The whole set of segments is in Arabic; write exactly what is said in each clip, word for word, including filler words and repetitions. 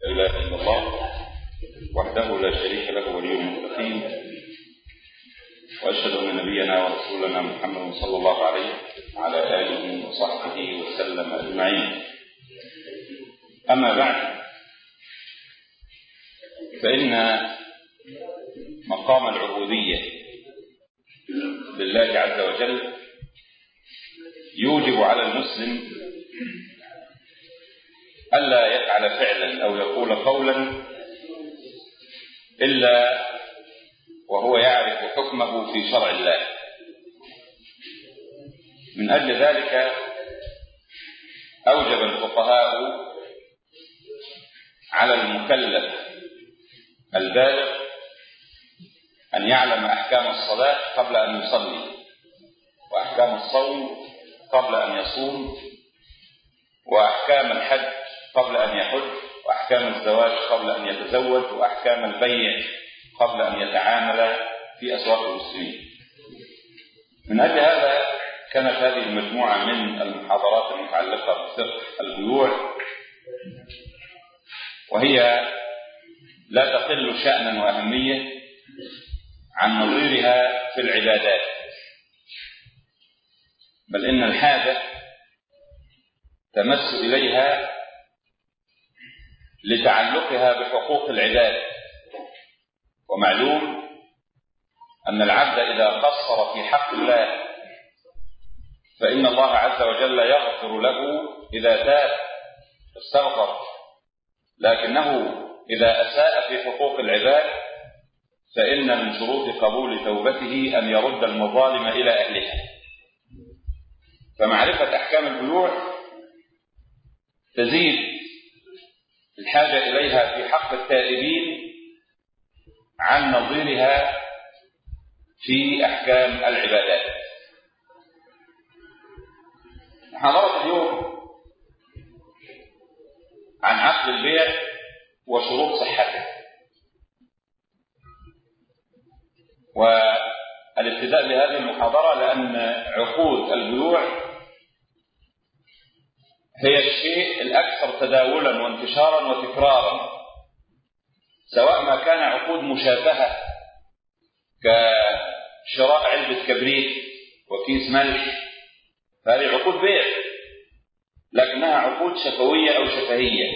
لا إله إلا الله وحده لا شريك له ولي المتقين، وأشهد أن نبينا ورسولنا محمد صلى الله عليه وعلى آله وصحبه وسلم أجمعين. أما بعد، فإن مقام العبودية لله عز وجل يوجب على المسلم ألا يفعل فعلا أو يقول قولا إلا وهو يعرف حكمه في شرع الله. من أجل ذلك أوجب الفقهاء على المكلف البالغ أن يعلم أحكام الصلاة قبل أن يصلي، وأحكام الصوم قبل أن يصوم، وأحكام الحج قبل أن يحج، وأحكام الزواج قبل أن يتزوج، وأحكام البيع قبل أن يتعامل في أسواق المسلمين. من أجل هذا كانت هذه المجموعة من المحاضرات المتعلقة بفقه البيوع، وهي لا تقل شأنا وأهمية عن نظيرها في العبادات، بل إن الحاجة تمس إليها لتعلقها بحقوق العباد. ومعلوم أن العبد إذا قصر في حق الله فإن الله عز وجل يغفر له إذا تاب واستغفر، لكنه إذا أساء في حقوق العباد فإن من شروط قبول توبته أن يرد المظالم إلى أهلها. فمعرفة أحكام البيوع تزيد الحاجة إليها في حق التائبين عن نظيرها في أحكام العبادات. محاضرة اليوم عن عقد البيع وشروط صحته، والابتداء بهذه المحاضرة لأن عقود البيوع هي الشيء الأكثر تداولا وانتشارا وتكرارا، سواء ما كان عقود مشابهة كشراء علبة كبريت وكيس ملح، فهذه عقود بيع، لكنها عقود شفوية أو شفهية،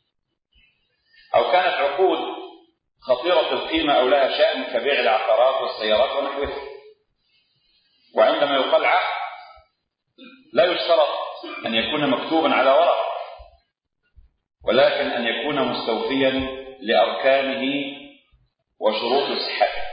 أو كانت عقود خطيرة القيمة أو لها شأن كبيع العقارات والسيارات ونحوها. وعندما يقال عقد لا يشترط أن يكون مكتوبا على ورق، ولكن أن يكون مستوفيا لأركانه وشروط صحته.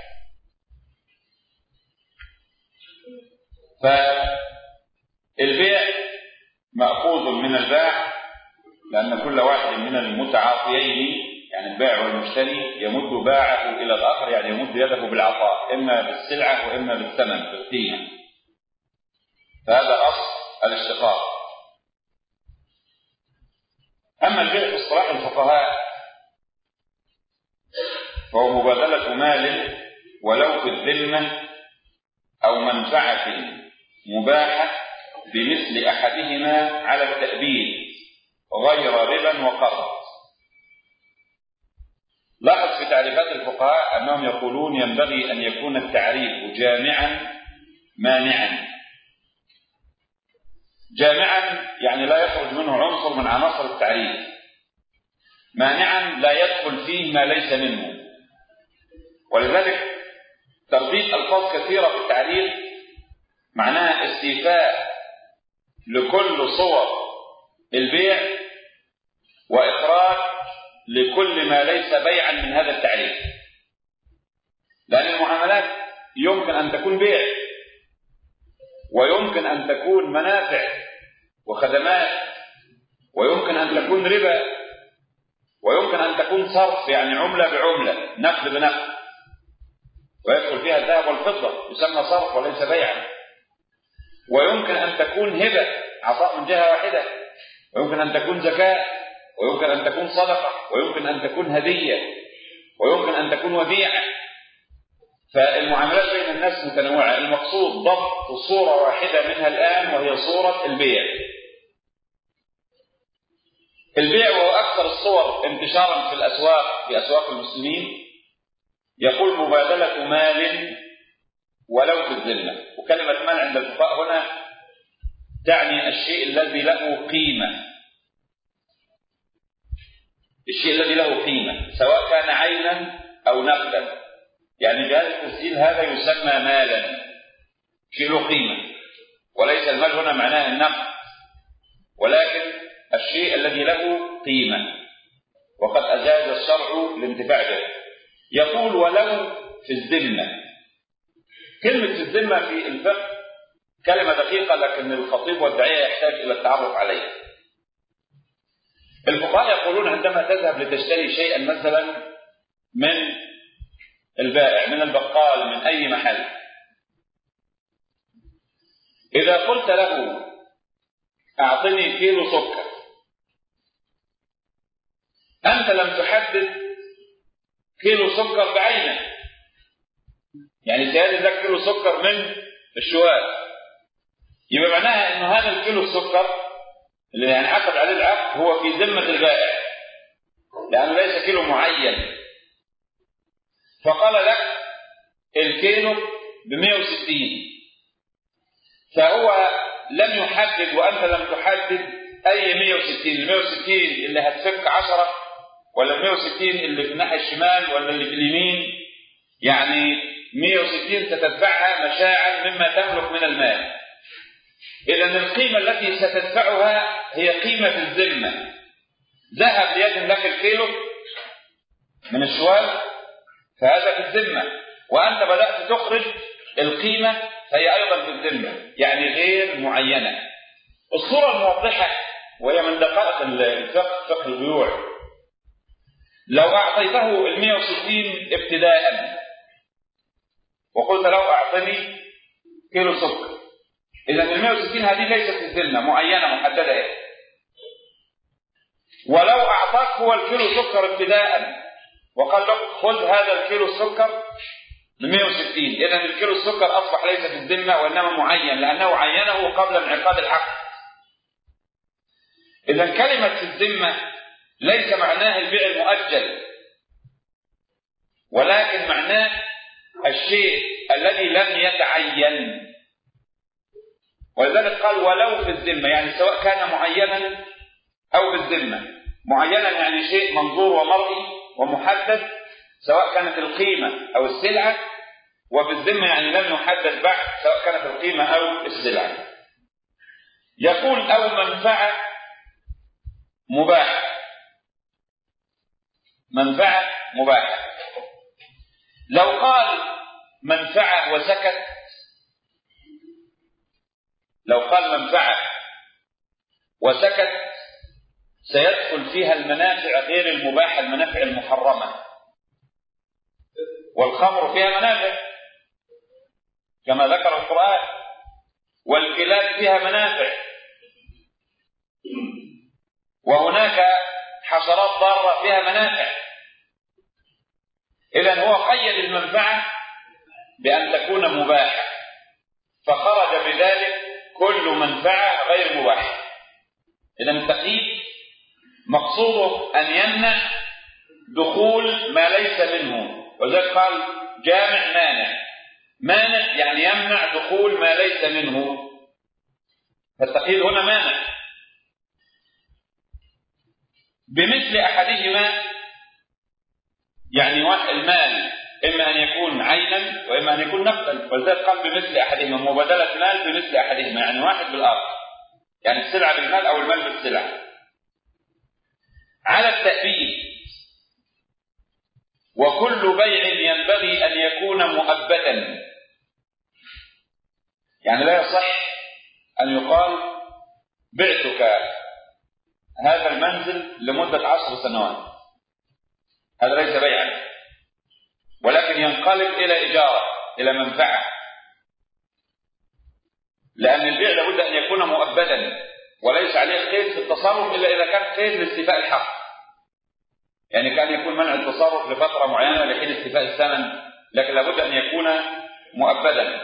فالبيع مأخوذ من الباع، لأن كل واحد من المتعاطيين يعني البائع والمشتري يمد باعه إلى الآخر، يعني يمد يده بالعطاء، إما بالسلعة وإما بالثمن بالقيمة. فهذا أصل الاشتقاق. أما البيع في اصطلاح الفقهاء فهو مبادلة مال ولو في الذمة أو منفعة مباحة بمثل أحدهما على التأبيد غير ربا وقرض. لاحظ في تعريفات الفقهاء أنهم يقولون ينبغي أن يكون التعريف جامعا مانعا. جامعا يعني لا يخرج منه عنصر من عناصر التعريف، مانعا لا يدخل فيه ما ليس منه. ولذلك ترديد ألفاظ كثيرة في التعريف معناها استيفاء لكل صور البيع وإخراج لكل ما ليس بيعا من هذا التعريف، لأن المعاملات يمكن أن تكون بيع، ويمكن أن تكون منافع وخدمات، ويمكن أن تكون ربا، ويمكن أن تكون صرف يعني عملة بعملة، نقد بنقد، ويدخل فيها الذهب والفضة، يسمى صرف وليس بيعا. ويمكن أن تكون هبة، عطاء من جهة واحدة، ويمكن أن تكون زكاة، ويمكن أن تكون صدقة، ويمكن أن تكون هدية، ويمكن أن تكون وديعة. فالمعاملات بين الناس متنوعة. المقصود ضبط صورة واحدة منها الآن، وهي صورة البيع. البيع وهو أكثر الصور انتشارا في الأسواق في أسواق المسلمين، يقول مبادلة مال ولو في الذمة. وكلمة مال عند الفقهاء هنا تعني الشيء الذي له قيمة، الشيء الذي له قيمة سواء كان عينا أو نقدا. يعني جهاز التسجيل هذا يسمى مالا، شيء له قيمة، وليس المال هنا معناه النقد، ولكن الشيء الذي له قيمة، وقد أجاز الشرع الانتفاع به. يقول ولو في الذمة. كلمة في الذمة في الفقه كلمة دقيقة، لكن الخطيب والداعية يحتاج إلى التعرف عليها. الفقهاء يقولون عندما تذهب لتشتري شيئا مثلا من البائع، من البقال، من أي محل، إذا قلت له أعطني كيلو سكر، أنت لم تحدد كيلو سكر بعينه، يعني سيادة لك كيلو سكر من الشوال، يبقى معناها أن هذا الكيلو السكر اللي هنعقد عليه العقد هو في ذمة البائع، لأنه ليس كيلو معين. فقال لك الكيلو ب مئة وستين، فهو لم يحدد وأنت لم تحدد أي مئة وستين، ال مئة وستين اللي هتفك عشرة، ولا ال مئة وستين اللي في الناحية الشمال، ولا اللي في اليمين. يعني مئة وستين ستدفعها مشاعا مما تملك من المال. إذن القيمة التي ستدفعها هي قيمة الذمة. ذهب ليدن لك الكيلو من الشوال، فهذا في الذمة، وأنت بدأت تخرج القيمة فهي أيضا في الذمة، يعني غير معينة. الصورة الموضحة وهي من دقائق الفقه، فقه البيوع، لو أعطيته ال مئة وستين ابتداء وقلت له أعطني كيلو سكر، إذا ال مئة وستين هذه ليست في الذمة، معينة محددة. ولو أعطاك هو الكيلو سكر ابتداء وقال لك خذ هذا الكيلو السكر ب مئة وستين، إذا الكيلو السكر أصبح ليس في الذمة وإنما معين، لأنه عينه قبل انعقاد العقد. إذا كلمة في الذمة ليس معناه البيع المؤجل، ولكن معناه الشيء الذي لم يتعين. ولذلك قال ولو في الذمة، يعني سواء كان معينا أو بالذمة. معينا يعني شيء منظور ومرئي ومحدد، سواء كانت القيمة أو السلعة، وبالذمة يعني لم يحدد بعد، سواء كانت القيمة أو السلعة. يقول أو منفعة مباحة. منفعة مباحة، لو قال منفعة وسكت، لو قال منفعة وسكت سيدخل فيها المنافع غير المباحة، المنافع المحرمة. والخمر فيها منافع كما ذكر القرآن، والكلاب فيها منافع، وهناك حشرات ضارة فيها منافع. إذن هو قيد المنفعة بأن تكون مباحة، فخرج بذلك كل منفعة غير مباحة. إذن التقييد مقصوده أن يمنع دخول ما ليس منه، وذلك قال جامع مانع. مانع يعني يمنع دخول ما ليس منه، فالتقييد هنا مانع. بمثل أحدهما، يعني المال إما أن يكون عينا وإما أن يكون نقدا، ولذلك قال بمثل أحدهما، مبادلة مال بمثل أحدهما، يعني واحد بالآخر، يعني السلعة بالمال أو المال بالسلعة. على التأبيد، وكل بيع ينبغي أن يكون مؤبدا، يعني لا يصح أن يقال بعتك هذا المنزل لمدة عشر سنوات، هذا ليس بيعا، ولكن ينقلب إلى إجارة، إلى منفعة، لأن البيع لابد أن يكون مؤبدا وليس عليه قيد في التصرف إلا إذا كان قيد لاستيفاء الحق، يعني كان يكون منع التصرف لفترة معينة لحين استيفاء الثمن، لكن لابد أن يكون مؤبدا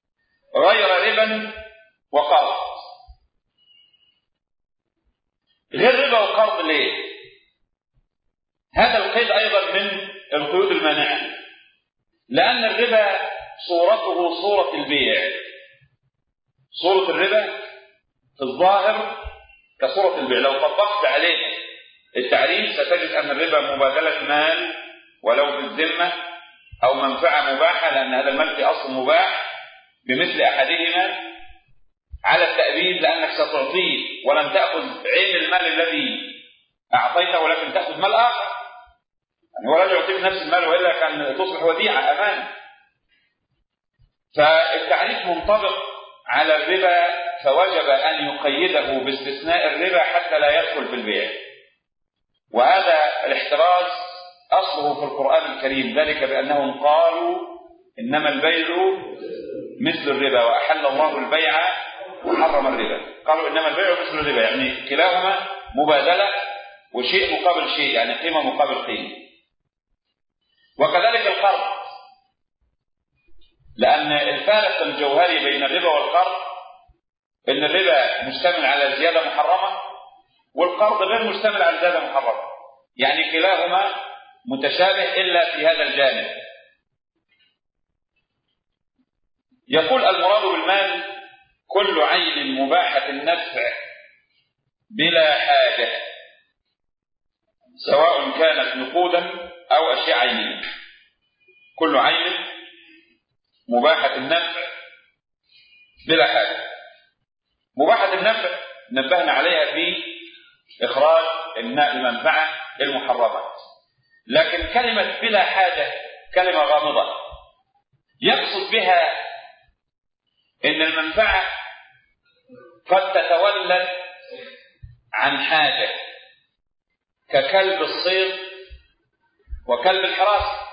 غير ربا وقرض. غير ربا وقرض ليه؟ هذا القيد أيضا من القيود المانعة، لأن الربا صورته صورة البيع. صورة الربا في الظاهر كصورة البيع. لو طبقت عليه التعريف ستجد أن الربا مبادلة مال ولو بالذمة أو منفعة مباحة، لأن هذا المال في أصل مباح بمثل أحدهما على التأبيد، لأنك ستعطيه ولم تأخذ عين المال الذي أعطيته ولكن تأخذ مال آخر. يعني هو لا يعطيك نفس المال وإلا كان تصبح وديعة أمانة. فالتعريف منطبق على الربا، فوجب أن يقيده باستثناء الربا حتى لا يدخل في البيع. وهذا الاحتراز أصله في القرآن الكريم، ذلك بأنهم قالوا إنما البيع مثل الربا وأحل الله البيع وحرم الربا. قالوا إنما البيع مثل الربا، يعني كلاهما مبادلة وشيء مقابل شيء، يعني قيمة مقابل قيمة. وكذلك القرض، لأن الفارق الجوهري بين الربا والقرض إن الربا مشتمل على زيادة محرمة والقرض غير مشتمل على زيادة محرمة، يعني كلاهما متشابه إلا في هذا الجانب. يقول المراد بالمال كل عين مباحة النفع بلا حاجة، سواء كانت نقودا أو أشياء عينية. كل عين مباحة النفع بلا حاجة. مباحة النفع نبهنا عليها في إخراج المنفعة المحرمات، لكن كلمة بلا حاجة كلمة غامضة، يقصد بها إن المنفعة قد تتولد عن حاجة ككلب الصيد وكلب الحراسة.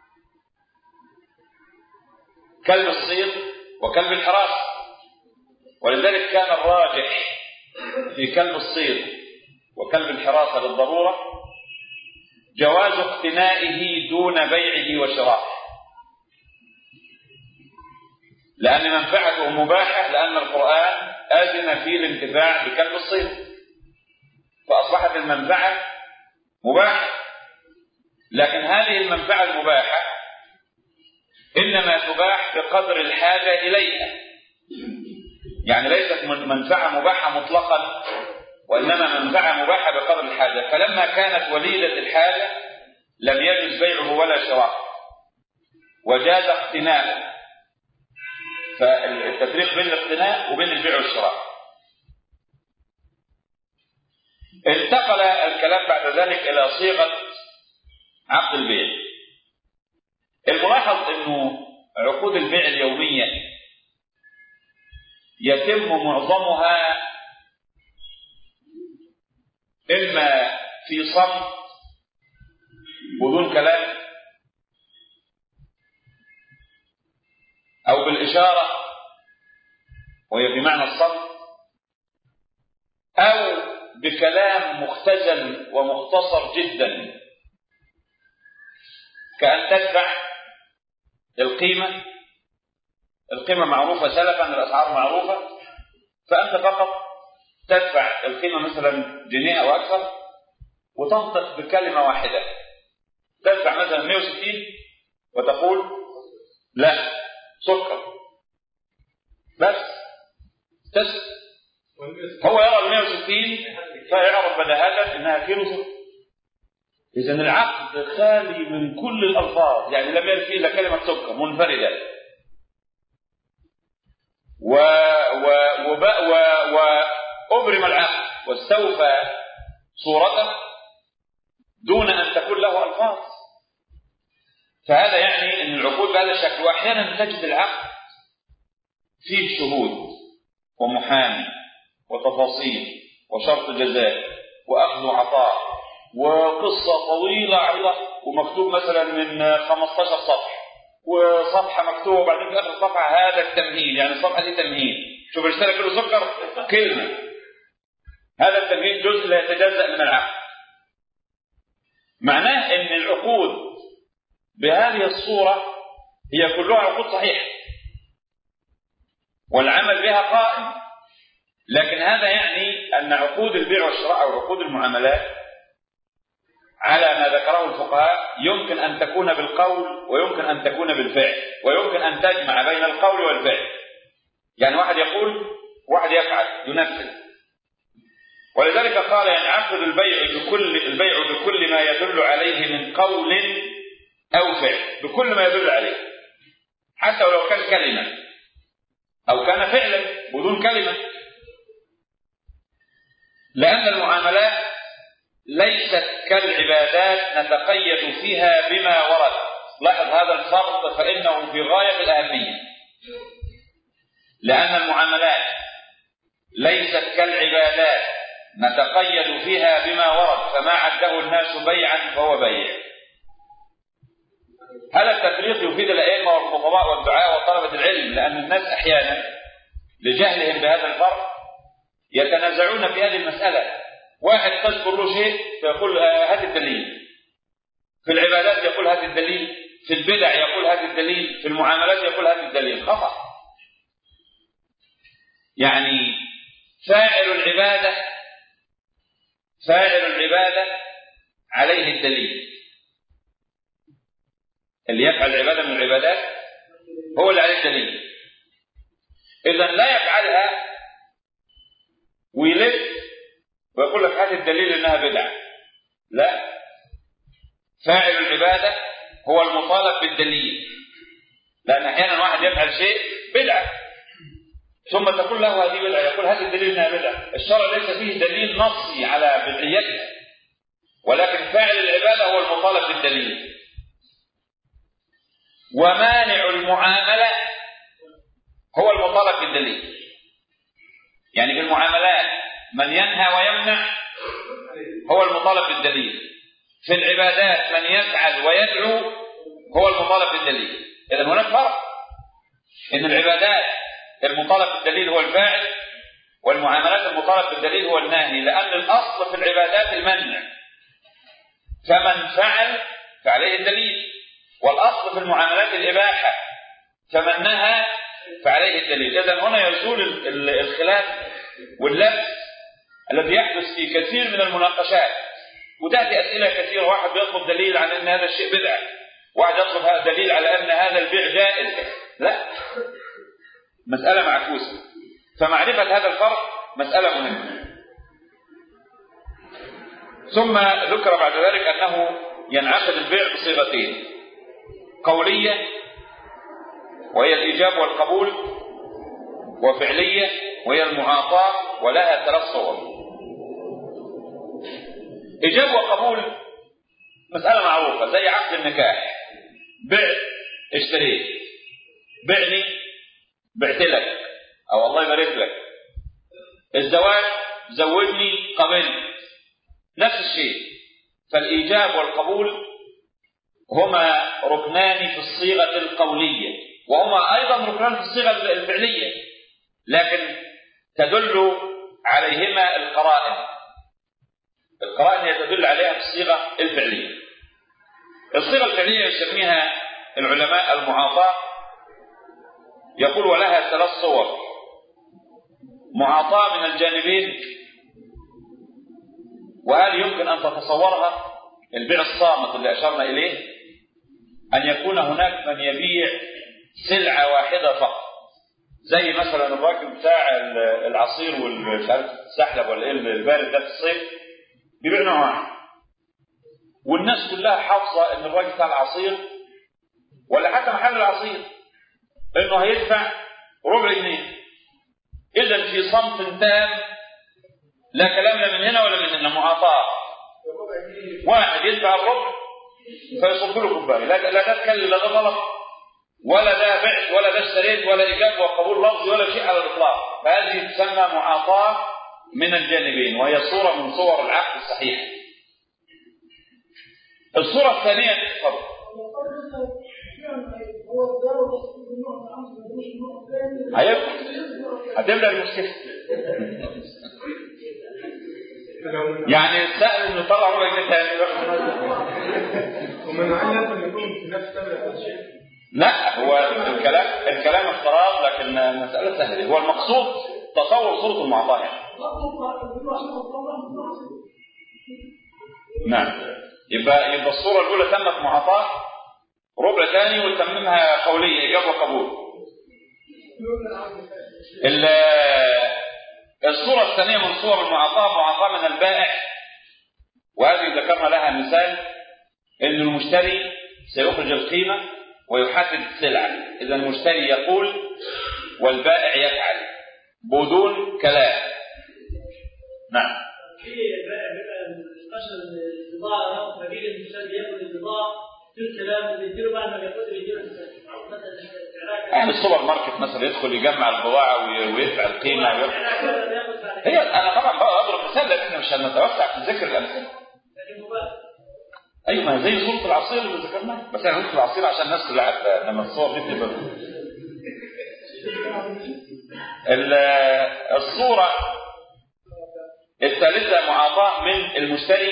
كلب الصيد وكلب الحراسة، ولذلك كان الراجح في كلب الصيد وكلب الحراسة للضرورة جواز اقتنائه دون بيعه وشرائه، لأن منفعته مباحة، لأن القرآن أذن في الانتفاع بكلب الصيد، فأصبحت المنفعة مباحة. لكن هذه المنفعة المباحة إنما تباح بقدر الحاجة إليها، يعني ليست منفعة مباحة مطلقا، وإنما منفعة مباحة بقدر الحاجة. فلما كانت وليدة الحاجة لم يجوز بيعه ولا شراءه، وجاز اقتناءه. فالتفريق بين الاقتناء وبين البيع والشراء. انتقل الكلام بعد ذلك إلى صيغة عقد البيع. الملاحظ أنه عقود البيع اليومية يتم معظمها إما في صمت بدون كلام، أو بالإشارة وهي بمعنى الصمت، أو بكلام مختزل ومختصر جدا، كأن تدفع القيمة. القيمة معروفة سلفا، الأسعار معروفة، فأنت فقط تدفع القيمة مثلا جنيه أو أكثر وتنطق بكلمة واحدة. تدفع مثلا مئة وستين وتقول لا سكر بس تسكت. هو يرى ال مئة وستين فيعرف بداهة انها كيلو سكر. اذا العقد خالي من كل الالفاظ، يعني لم يرد فيه الا كلمه سكر منفرده. و و و وابرم العقد واستوفى صورته دون ان تكون له الفاظ. فهذا يعني ان العقود بهذا الشكل. واحيانا تجد العقد فيه شهود ومحامي وتفاصيل وشرط جزاء واخذ وعطاء وقصه طويله عريضه، ومكتوب مثلا من خمسة عشر صفحه، وصفحه مكتوبه وبعدين في اخر الصفحه هذا التمهيد، يعني الصفحه دي تمهيد. شوف اشترى كيلو سكر كلمه، هذا التمهيد جزء لا يتجزأ من العقد. معناه ان العقود بهذه الصوره هي كلها عقود صحيحه والعمل بها قائم، لكن هذا يعني أن عقود البيع والشراء أو عقود المعاملات على ما ذكره الفقهاء يمكن أن تكون بالقول ويمكن أن تكون بالفعل، ويمكن أن تجمع بين القول والفعل. يعني واحد يقول واحد يفعل ينفذ، ولذلك قال ينعقد البيع بكل البيع بكل ما يدل عليه من قول أو فعل، بكل ما يدل عليه، حتى ولو كان كلمة أو كان فعلا بدون كلمة، لأن المعاملات ليست كالعبادات نتقيد فيها بما ورد. لاحظ هذا الفرق فإنه في غاية الأهمية، لأن المعاملات ليست كالعبادات نتقيد فيها بما ورد، فما عده الناس بيعا فهو بيع. هذا التفريق يفيد الأئمة والخطباء والدعاة وطلبة العلم، لأن الناس أحيانا لجهلهم بهذا الفرق يتنازعون في هذه المسألة. واحد تذكر له شيء فيقول هات الدليل، في العبادات يقول هات الدليل، في البدع يقول هات الدليل، في المعاملات يقول هات الدليل. خطأ. يعني فاعل العبادة فاعل العبادة عليه الدليل، اللي يفعل العبادة من العبادات هو اللي عليه الدليل. إذا لا يفعلها ويلف ويقول لك هات الدليل انها بدعه. لا، فاعل العباده هو المطالب بالدليل، لان احيانا واحد يفعل شيء بدعه ثم تقول له هذه بدعه، يقول هات الدليل انها بدعه. الشرع ليس فيه دليل نصي على بدعيتها، ولكن فاعل العباده هو المطالب بالدليل. ومانع المعامله هو المطالب بالدليل. يعني في المعاملات من ينهى ويمنع هو المطالب بالدليل، في العبادات من يفعل ويدعو هو المطالب بالدليل. إذا هناك فرق، إن العبادات المطالب بالدليل هو الفاعل، والمعاملات المطالب بالدليل هو الناهي، لأن الأصل في العبادات المنع، فمن فعل فعليه الدليل، والأصل في المعاملات الإباحة، فمن نهى فعليه الدليل. إذا هنا يزول الخلاف واللبس الذي يحدث في كثير من المناقشات، وتأتي أسئلة كثيرة، واحد بيطلب دليل عن أن هذا الشيء بدعة، واحد يطلب هذا دليل على أن هذا البيع جائز. لا، مسألة معكوسة. فمعرفة هذا الفرق مسألة مهمة. ثم ذكر بعد ذلك أنه ينعقد البيع بصيغتين: قولية وهي الإيجاب والقبول، وفعلية وهي المعاطاة، ولها ثلاث صور. إيجاب وقبول مسألة معروفة، زي عقد النكاح، بعت اشتريت، بعني بعت لك، أو الله يبارك لك. الزواج زوجني قبلت، نفس الشيء. فالإيجاب والقبول هما ركنان في الصيغة القولية، وهما أيضا ركنان في الصيغة الفعلية، لكن تدل عليهما القرائن. القرائن هي تدل عليها في الصيغة الفعلية. الصيغة الفعلية يسميها العلماء المعاطاة، يقول ولها ثلاث صور: معاطاة من الجانبين، وهل يمكن أن تتصورها؟ البيع الصامت اللي أشرنا إليه، أن يكون هناك من يبيع سلعة واحدة فقط، زي مثلا الراجل بتاع العصير والسحلب ولا البارد ده في الصيف بيبيع نوع واحد، والناس كلها حافظة أن الراجل بتاع العصير ولا حتى محل العصير أنه هيدفع ربع جنيه. إذا في صمت تام، لا كلام لا من هنا ولا من هنا، معاطاة. واحد يدفع الربع فيصب له كوبايه، لا لا تتكلم، لا ده غلط ولا ده بعت ولا ده اشتريت ولا ايجاب وقبول لفظي ولا شيء على الاطلاق. فهذه تسمى معاطاه من الجانبين، وهي صوره من صور العقد الصحيح. الصوره الثانيه تفضل هتبدا المشكله. يعني السائل انه يطلع ربع جنيه ثاني ومن عين لازم يكون في نفس الشيء. لا، هو الكلام الكلام افتراض، لكن المساله سهله. هو المقصود تصور صورة المعطاء يعني. نعم. يبقى يبقى الصورة الأولى تمت معطاء، ربع ثاني وتممها قولية إيجاب وقبول. الصورة الثانية من صور المعطاء معطاء من البائع، وهذه ذكرنا لها مثال إن المشتري سيخرج القيمة ويحدد السلعة، إذا المشتري يقول والبائع يفعل بدون كلام. نعم. في البائع بيبقى مستشعر البضاعة ياخد فبيجي المشتري ياخد البضاعة في الكلام بيديله بعد ما بياخد بيديله يعني السوبر ماركت مثلا يدخل يجمع البضاعة ويدفع القيمة ويدفع. هي أنا طبعا بقى أضرب مثال لأن مش هنتوسع في ذكر الأمثلة. أيوة ما زي صورة العصير اللي ذكرناها، بس أنا قلت العصير عشان الناس كلها عارفة لما الصور دي تبقى. الصورة الثالثة معاطاة من المشتري،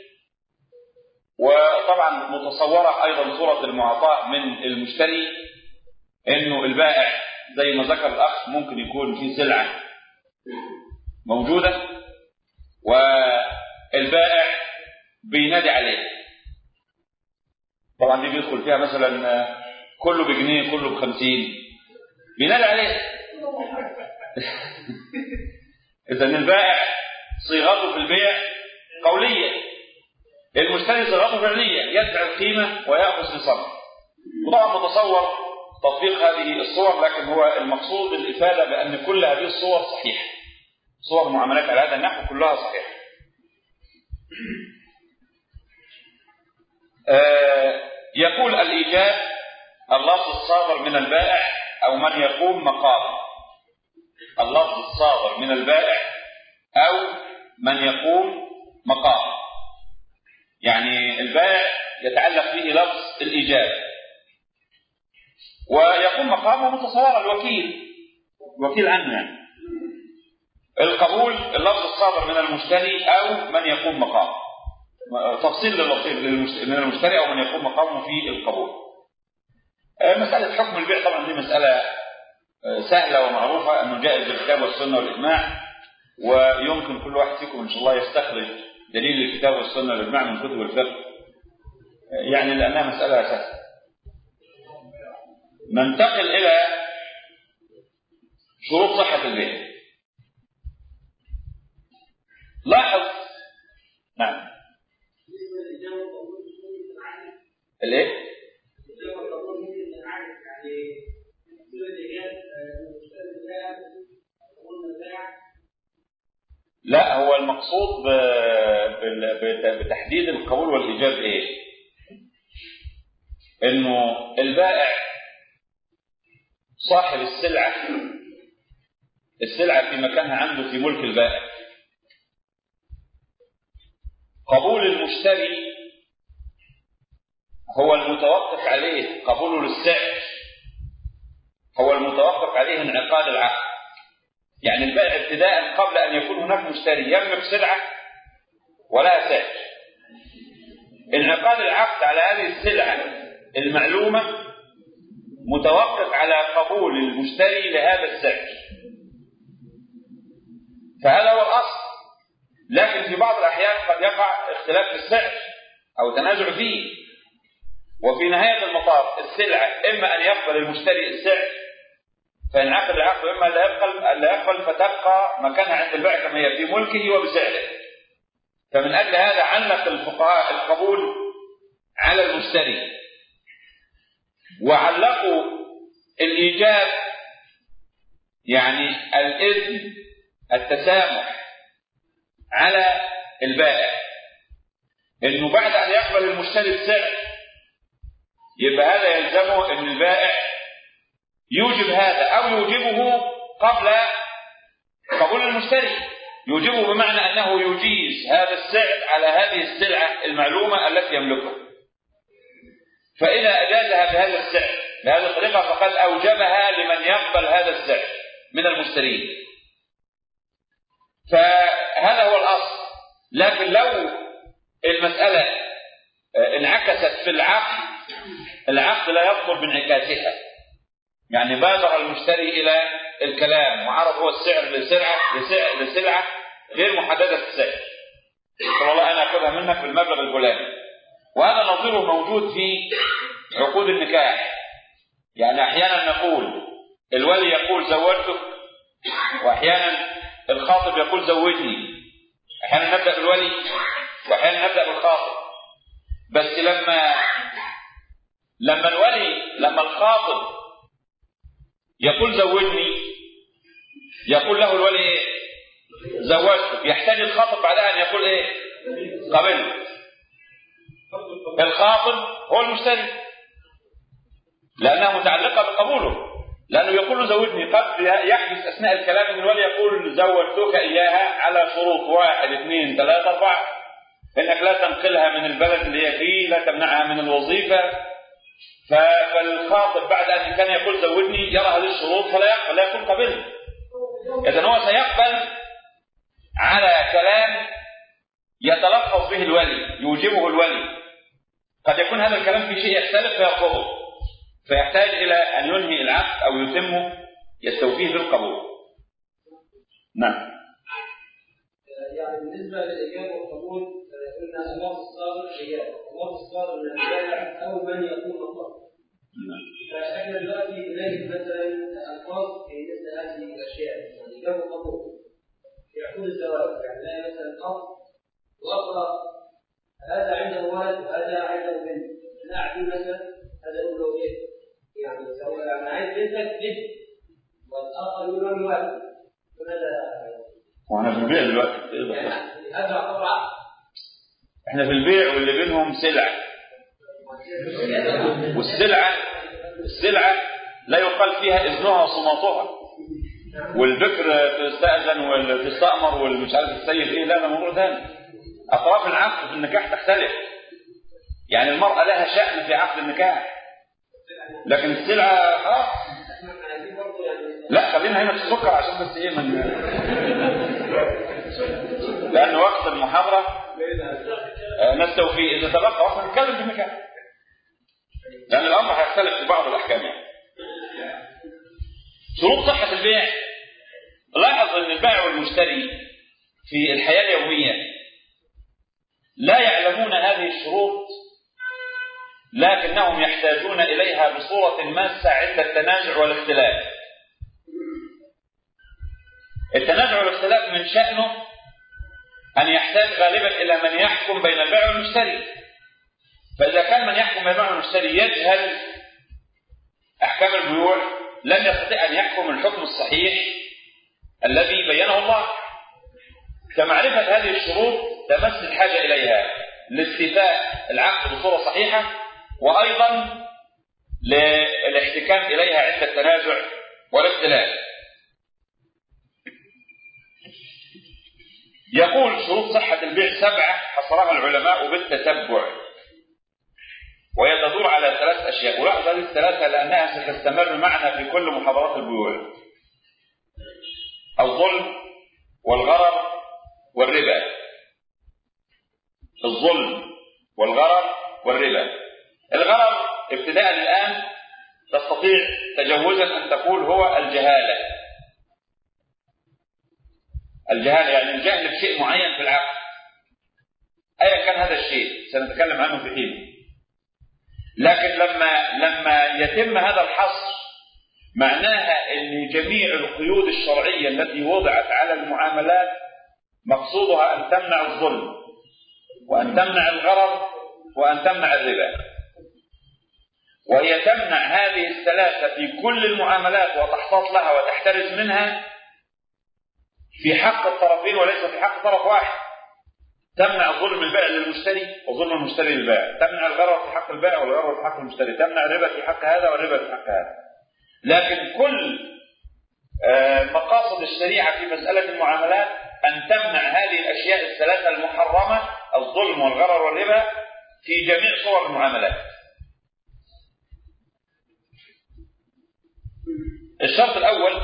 وطبعا متصورة أيضا صورة المعاطاة من المشتري إنه البائع زي ما ذكر الأخ ممكن يكون في سلعة موجودة والبائع بينادي عليه، طبعا دي بيدخل فيها مثلا كله بجنيه كله بخمسين، بينادي عليه. إذا البائع صيغته في البيع قولية، المشتري صيغته فعلية، يدفع القيمة ويأخذ بصرف. وطبعا متصور تطبيق هذه الصور، لكن هو المقصود الإفادة بأن كل هذه الصور صحيحة، صور معاملات على هذا النحو كلها صحيحة. آه يقول الإيجاب اللفظ الصادر من البائع أو من يقوم مقامه، اللفظ الصادر من البائع أو من يقوم مقامه، يعني البائع يتعلق به لفظ الإيجاب ويقوم مقامه متصور الوكيل الوكيل عنه، يعني القبول اللفظ الصادر من المشتري أو من يقوم مقامه، تفصيل من المشتري أو من يقوم مقامه في القبول. مسألة حكم البيع طبعا دي مسألة سهلة ومعروفة أنه جائز بالكتاب والسنة والإجماع، ويمكن كل واحد فيكم إن شاء الله يستخرج دليل الكتاب والسنة والإجماع من كتب الفقه، يعني لأنها مسألة سهلة. ننتقل إلى شروط صحة البيع. لاحظ. نعم. الايه؟ لا، هو المقصود بتحديد القبول والإيجاب ايه؟ انه البائع صاحب السلعة السلعة في مكانها عنده في ملك البائع، قبول المشتري هو المتوقف عليه، قبوله للسعر هو المتوقف عليه انعقاد العقد. يعني البائع ابتداء قبل أن يكون هناك مشتري يملك سلعة ولا سعر، انعقاد العقد على هذه السلعة المعلومة متوقف على قبول المشتري لهذا السعر، فهذا هو الأصل. لكن في بعض الأحيان قد يقع اختلاف في السعر أو تنازع فيه، وفي نهاية المطاف السلعة إما أن يقبل المشتري السعر فينعقد العقد، وإما لا يقبل لا يقبل فتبقى مكانها عند البائع كما هي في ملكه وبسعره. فمن أجل هذا علق الفقهاء القبول على المشتري، وعلقوا الإيجاب يعني الإذن التسامح على البائع، إنه بعد أن يقبل المشتري السعر يبقى هذا يلزمه أن البائع يوجب هذا أو يوجبه قبل قبول المشتري، يوجبه بمعنى أنه يجيز هذا السعر على هذه السلعة المعلومة التي يملكها، فإذا أجازها بهذا السعر بهذه الطريقة فقد أوجبها لمن يقبل هذا السعر من المشترين، فهذا هو الأصل. لكن لو المسألة انعكست في العقد، العقد لا يطلب بانعكاسها، يعني بادر المشتري إلى الكلام وعرض هو السعر لسلعة لسلعة, لسلعة غير محددة السعر، قال والله أنا أخذها منك بالمبلغ الفلاني. وهذا نظيره موجود في عقود النكاح. يعني أحيانا نقول الولي يقول زوجتك، وأحيانا الخاطب يقول زوجني. أحيانا نبدأ بالولي وأحيانا نبدأ بالخاطب. بس لما لما الولي لما الخاطب يقول زوجني، يقول له الولي ايه؟ زوجتك. يحتاج الخاطب بعدها ان يقول ايه؟ قبلت. الخاطب هو المشتري لانها متعلقه بقبوله، لانه يقول له زوجني. قد يحدث اثناء الكلام ان الولي يقول زوجتك اياها على شروط واحد اثنين ثلاثه اربعه، انك لا تنقلها من البلد اللي هي فيه، لا تمنعها من الوظيفه. فالخاطب بعد ان كان يقول زوجني يرى هذه الشروط فلا يقبل، لا يكون قبل. اذا هو سيقبل على كلام يتلفظ به الولي، يوجبه الولي. قد يكون هذا الكلام في شيء يختلف فيرفضه، فيحتاج الى ان ينهي العقد او يتمه يستوفيه بالقبول. نعم. يعني بالنسبه للاجابه والقبول قلنا النص الصادر اجابه، النص الصادر من البائع او من يكون مطلقا. فاحنا دلوقتي نجد مثلا الفاظ في مثل هذه الاشياء، يعني اجابه وقبول في عقود الزواج. يعني لا مثلا اب واقرا هذا عنده ولد وهذا عنده بنت، انا اعطيه مثلا هذا اقول له ايه؟ يعني سواء انا عايز بنتك بنت والاخر يقول له ولد، فماذا؟ واحنا في البيع دلوقتي هذا يعتبر عقد. احنا في البيع واللي بينهم سلع، والسلعه السلعه لا يقال فيها اذنها وصماتها، والبكر تستأذن والتستأمر والمش عارف السيد ايه. لا، ده موضوع ثاني. اطراف العقد في النكاح تختلف. يعني المرأة لها شأن في عقد النكاح، لكن السلعه اه لا. خلينا هنا في السكر عشان بس ايه من لأن وقت المحاضرة نستوفي. إذا تبقى وقت نتكلم في النكاح، لأن الأمر هيختلف في بعض الأحكام. يعني شروط صحة البيع. لاحظ أن البائع والمشتري في الحياة اليومية لا يعلمون هذه الشروط، لكنهم يحتاجون إليها بصورة ماسة عند التنازع والاختلاف. التنازع والاختلاف من شأنه أن يحتاج غالبا إلى من يحكم بين البائع والمشتري. فإذا كان من يحكم بين البائع والمشتري يجهل أحكام البيوع، لن يستطيع أن يحكم الحكم الصحيح الذي بينه الله. فمعرفة هذه الشروط تمس الحاجة إليها لاستيفاء العقد بصورة صحيحة، وأيضا للاحتكام إليها عند التنازع والاختلاف. يقول شروط صحة البيع سبعة حصرها العلماء بالتتبع، وهي تدور على ثلاث أشياء. ولاحظ هذه الثلاثة لأنها ستستمر معنا في كل محاضرات البيوع: الظلم والغرر والربا. الظلم والغرر والربا. الغرر ابتداء الآن تستطيع تجوزا أن تقول هو الجهالة. الجهالة يعني الجهل بشيء معين في العقد، أيا كان هذا الشيء سنتكلم عنه في حين. لكن لما لما يتم هذا الحصر معناها أن جميع القيود الشرعية التي وضعت على المعاملات مقصودها أن تمنع الظلم وأن تمنع الغرر وأن تمنع الربا، وهي تمنع هذه الثلاثة في كل المعاملات وتحتاط لها وتحترز منها في حق الطرفين وليس في حق طرف واحد. تمنع ظلم البائع للمشتري وظلم المشتري للبائع، تمنع الغرر في حق البائع والغرر في حق المشتري، تمنع الربا في حق هذا والربا في حق هذا. لكن كل مقاصد الشريعة في مسألة المعاملات أن تمنع هذه الأشياء الثلاثة المحرمة، الظلم والغرر والربا، في جميع صور المعاملات. الشرط الأول،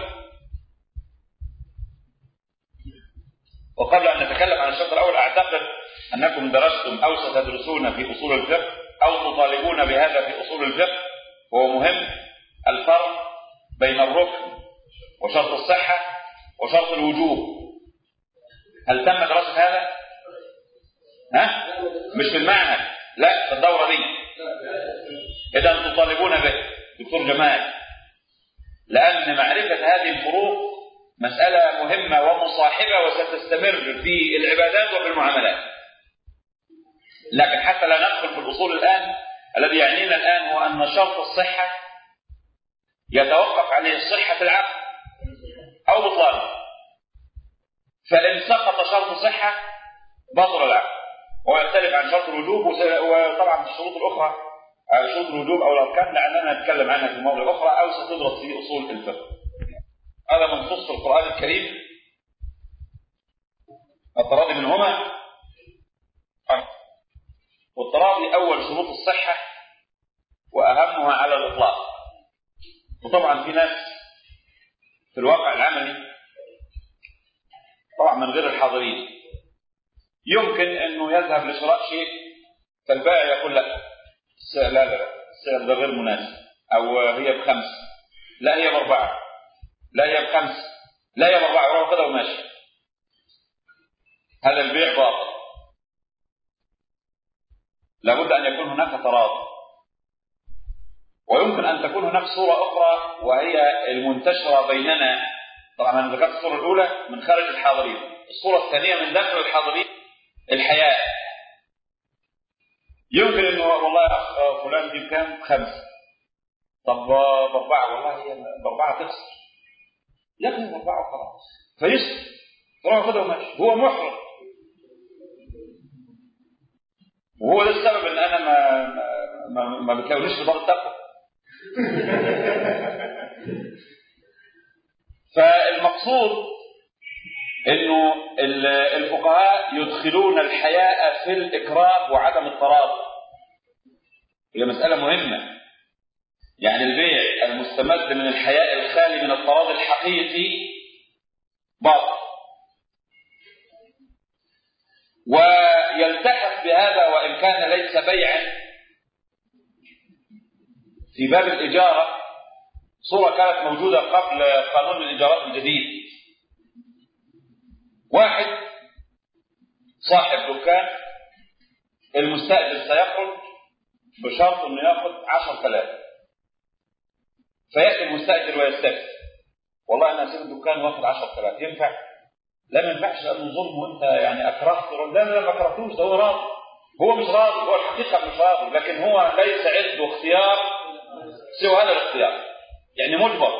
وقبل أن نتكلم عن الشرط الأول أعتقد أنكم درستم أو ستدرسون في أصول الفقه أو تطالبون بهذا في أصول الفقه، وهو مهم، الفرق بين الركن وشرط الصحة وشرط الوجوب. هل تم دراسة هذا؟ ها؟ مش في المعهد، لا في الدورة دي. إذا تطالبون به دكتور جمال، لأن معرفة هذه الفروق مسألة مهمة ومصاحبة وستستمر في العبادات وفي المعاملات. لكن حتى لا ندخل في الأصول الآن، الذي يعنينا الآن هو أن شرط الصحة يتوقف عليه صحة العقد أو بطلانه. فإن سقط شرط صحة بطل العقد، ويختلف عن شرط الوجوب. وطبعا الشروط الأخرى شروط الوجوب أو الأركان لأننا نتكلم عنها في مواضع أخرى أو ستدرس في أصول الفقه. هذا من خصوص القرآن الكريم. التراضي منهما، والتراضي أول شروط الصحة وأهمها على الإطلاق. وطبعا في ناس في الواقع العملي طبعا من غير الحاضرين يمكن أنه يذهب لشراء شيء فالبائع يقول لا لا لا السعر ده غير مناسب، أو هي بخمس، لا هي بأربعة، لا هي بخمس، لا هي بأربعة، وراء كده وماشي. هذا البيع باطل. لابد أن يكون هناك تراضي. ويمكن أن تكون هناك صورة أخرى وهي المنتشرة بيننا. طبعا أنا ذكرت الصورة الأولى من خارج الحاضرين، الصورة الثانية من داخل الحاضرين الحياء. يمكن أنه والله يا أخ فلان دي بكام؟ خمسة. طب بأربعة، والله هي بأربعة تخسر. ياخذ بأربعة وخلاص فيسكت، طبعا خده وماشي، هو محرم. وهو ده السبب ان انا ما ما, ما بتلاقونيش في دار التقوى. فالمقصود انه الفقهاء يدخلون الحياء في الاكراه وعدم التراضي. هي مسألة مهمة. يعني البيع المستمد من الحياء الخالي من التراضي الحقيقي باطل. ويلتحق بهذا وإن كان ليس بيعا في باب الإجارة صورة كانت موجودة قبل قانون الإجارات الجديد. واحد صاحب دكان، المستأجر سيخرج بشرط أنه يأخذ عشر آلاف، فيأتي المستأجر ويستفسر والله أنا أسيب الدكان وأخذ عشر آلاف، ينفع؟ لا ما ينفعش لأنه ظلم وأنت يعني أكرهت. لا لا ما أكرهتوش، ده هو راضي. هو مش راضي، هو الحقيقة مش راضي، لكن هو ليس عنده اختيار سوى هذا الاختيار، يعني مجبر.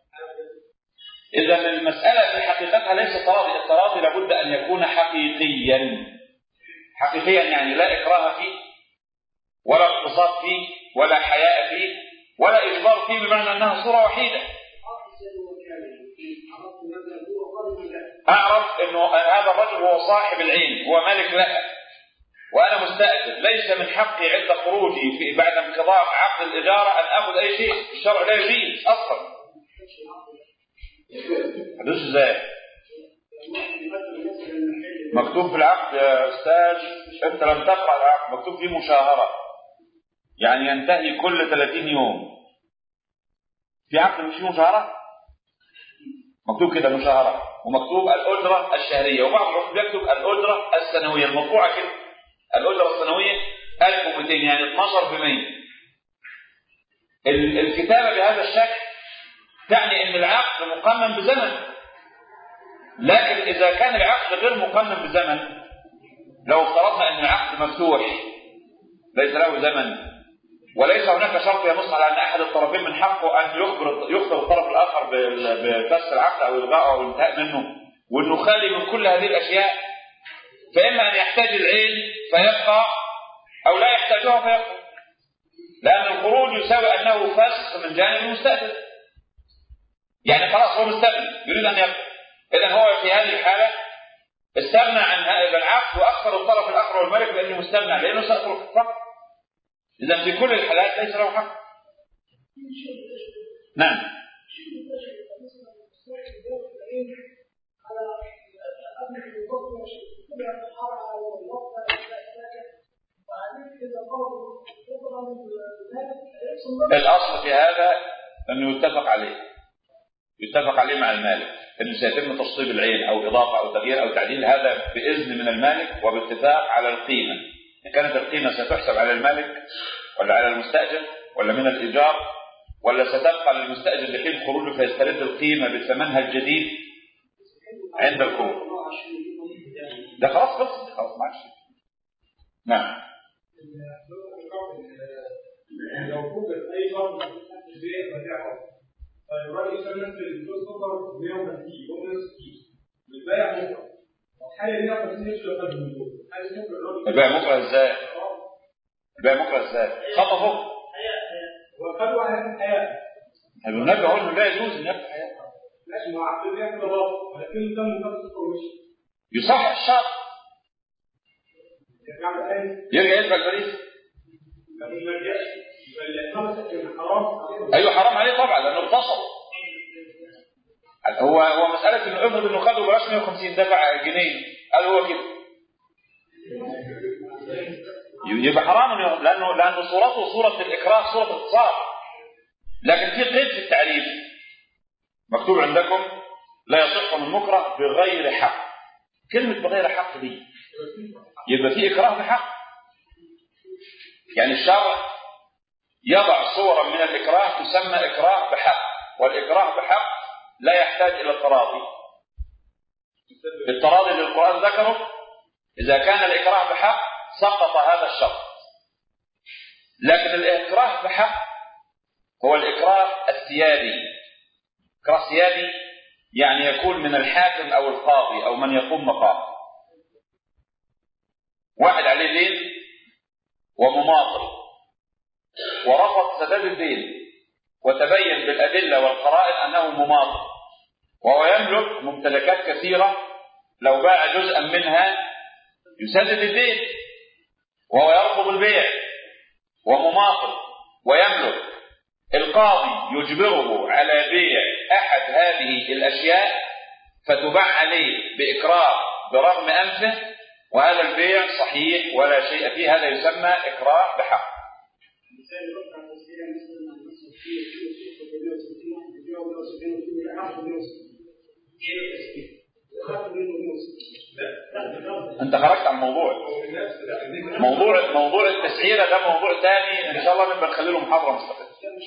إذا المسألة في حقيقتها ليس تراضي. التراضي لابد أن يكون حقيقيا. حقيقيا يعني لا إكراه فيه ولا اقتصاد فيه ولا حياء فيه ولا إجبار فيه، بمعنى أنها صورة وحيدة. أعرف أنه هذا الرجل هو صاحب العين، هو مالك لها، وأنا مستأجر، ليس من حقي عند خروجي في بعد انقضاء عقد الإجارة أن أخذ أي شيء. الشرع لا يجيز أصلا. حدوش ازاي؟ مكتوب في العقد يا أستاذ، أنت لم تقرأ العقد، مكتوب فيه مشاهرة، يعني ينتهي كل ثلاثين يوم. في عقد مش فيه مشاهرة؟ مكتوب كده مشاهرة، ومكتوب الأجرة الشهرية، وبعض العقود يكتب الأجرة السنوية. المطبوعة كده الأجرة السنوية ألف ومئتين، يعني اثناشر بالمئة. الكتابة بهذا الشكل تعني أن العقد مقنن بزمن. لكن إذا كان العقد غير مقنن بزمن، لو افترضنا أن العقد مفتوح ليس له زمن وليس هناك شرط ينص على أن أحد الطرفين من حقه أن يخبر يخبر الطرف الآخر بفسخ العقد أو إلغائه أو الانتهاء منه، وأنه خالي من كل هذه الأشياء، فإما أن يحتاج العين فيبقى أو لا يحتاجها فيبقى، لأن الخروج يساوي أنه فسخ من جانب المستأجر. يعني خلاص هو مستغني يريد أن يبقى. إذن هو في هذه الحالة استغنى عن هذا العقد وأخر الطرف الآخر والملك لأنه مستغنى، لأنه سأترك فقط. إذن في كل الحالات ليس له حق. نعم. الأصل في هذا أنه يتفق عليه، يتفق عليه مع المالك انه سيتم تشطيب العين او اضافه او تغيير او تعديل، هذا باذن من المالك وباتفاق على القيمه. ان كانت القيمه ستحسب على المالك ولا على المستاجر ولا من الايجار، ولا ستبقى للمستاجر لحين خروجه فيسترد القيمه بثمنها الجديد عند الخروج. ده خلاص خلص خلاص معلش. نعم. لو فوجد اي شرط في البيع وديعه، فالراجل يسلم في الفلوس فقط مية وخمسين ومية وستين والبائع مكره. الحاله دي مية وخمسين يشيل القدر من دول. حاله مكره الراجل. البائع مكره ازاي؟ البائع مكره ازاي؟ خطفه. هو خد واحد من الحياه. النبي قال انه لا يجوز ان يفتح حياه. ماشي، ما عقد بيع كده غلط، ولكن تم مخالفه ومشي. يصحح الشرط. يرجع يدفع البريد. ايوه حرام عليه طبعا لانه اغتصب. هو هو مساله انه افرض انه خده بلاش مية وخمسين دفع جنيه، قال هو كده يبقى حرام، لانه لانه صورته صوره الاكراه، صوره الاغتصاب. لكن في قيد في التعريف مكتوب عندكم: لا يصح من مكره بغير حق. كلمه بغير حق دي يبقى في اكراه بحق. يعني الشرع يضع صورا من الإكراه تسمى إكراه بحق، والإكراه بحق لا يحتاج إلى التراضي. التراضي اللي القرآن ذكره إذا كان الإكراه بحق سقط هذا الشرط. لكن الإكراه بحق هو الإكراه السيادي. إكراه سيادي يعني يكون من الحاكم أو القاضي أو من يقوم مقامه. واحد عليه دين ومماطل ورفض سداد الدين، وتبين بالأدلة والقرائن أنه مماطل، وهو يملك ممتلكات كثيرة، لو باع جزءا منها يسدد الدين، وهو يرفض البيع ومماطل ويملك. القاضي يجبره على بيع أحد هذه الأشياء فتباع عليه بإكراه برغم أنفه، وهذا البيع صحيح ولا شيء فيه. هذا يسمى إكراه بحق. أنت خرجت عن الموضوع. موضوع موضوع التسعيرة ده موضوع ثاني إن شاء الله نبقى نخلي له محاضرة مستقلة.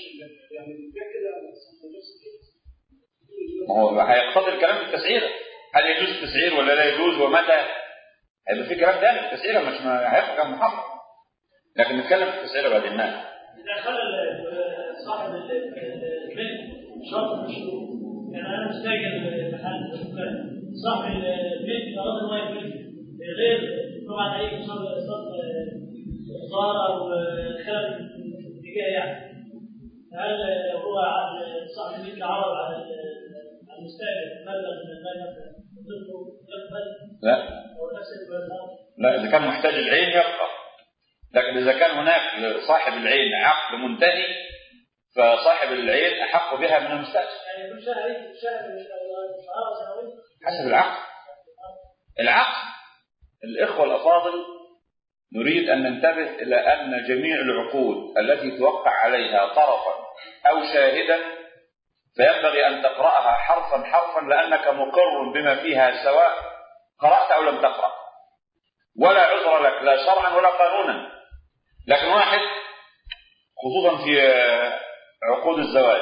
ما هو هيقتضي الكلام في التسعيرة، هل يجوز التسعير ولا لا يجوز ومتى؟ هيبقى في كلام ثاني في التسعيرة، مش هيبقى كلام محاضرة، لكن نتكلم في التسعيرة بعد الناس. إذا خلى صاحب الملك شرط مشروع، يعني أنا مستاجر محل صاحب الملك أراد إن هو يملك غير طبعا أي صرف إصدار أو خلل اتجاه، يعني هل لو هو صاحب الملك عرض على المستاجر مبلغ من المال يقبل؟ لا لا، إذا كان محتاج العين يبقى، لكن إذا كان هناك لصاحب العين عقد منتهي فصاحب العين أحق بها من المستأجر. يعني كل شهر كل شهر سنوي حسب العقد. العقد الإخوة الأفاضل نريد أن ننتبه إلى أن جميع العقود التي توقع عليها طرفا أو شاهدا فينبغي أن تقرأها حرفا حرفا، لأنك مقر بما فيها سواء قرأت أو لم تقرأ، ولا عذر لك لا شرعا ولا قانونا. لكن واحد خصوصا في عقود الزواج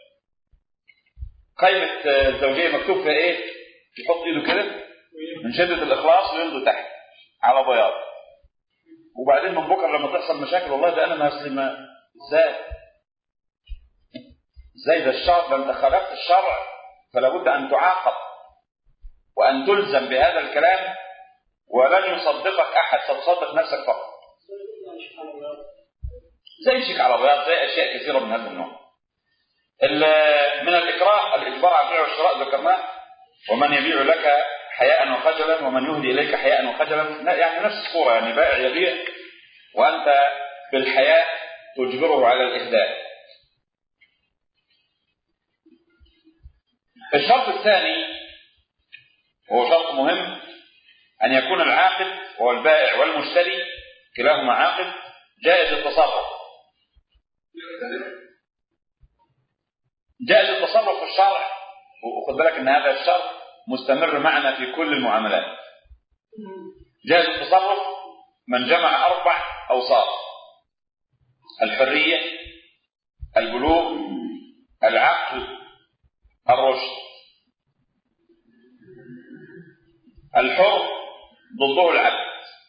قائمة الزوجية مكتوب فيها إيه؟ يحط إيده كده من شدة الإخلاص ويمضي تحت على بياض، وبعدين من بكرة لما تحصل مشاكل والله ده أنا ما أسلم. إزاي؟ إزاي ده الشرع؟ ده أنت خالفت الشرع، فلا بد أن تعاقب وأن تلزم بهذا الكلام، ولن يصدقك أحد، ستصدق نفسك فقط. زي شيك على بياض، زي أشياء كثيرة من هذا النوع. من الإكراه الإجبار على البيع والشراء ذكرناه، ومن يبيع لك حياء وخجلا ومن يهدي إليك حياء وخجلا، يعني نفس الصورة، يعني بائع يبيع وأنت بالحياء تجبره على الإهداء. الشرط الثاني وهو شرط مهم، أن يكون العاقد هو البائع والمشتري كلاهما عاقد جائز التصرف. جائز التصرف في الشرع وخد بالك ان هذا الشرط مستمر معنا في كل المعاملات. جائز التصرف من جمع اربع اوصاف: الحريه، البلوغ، العقل، الرشد. الحر ضده العبد،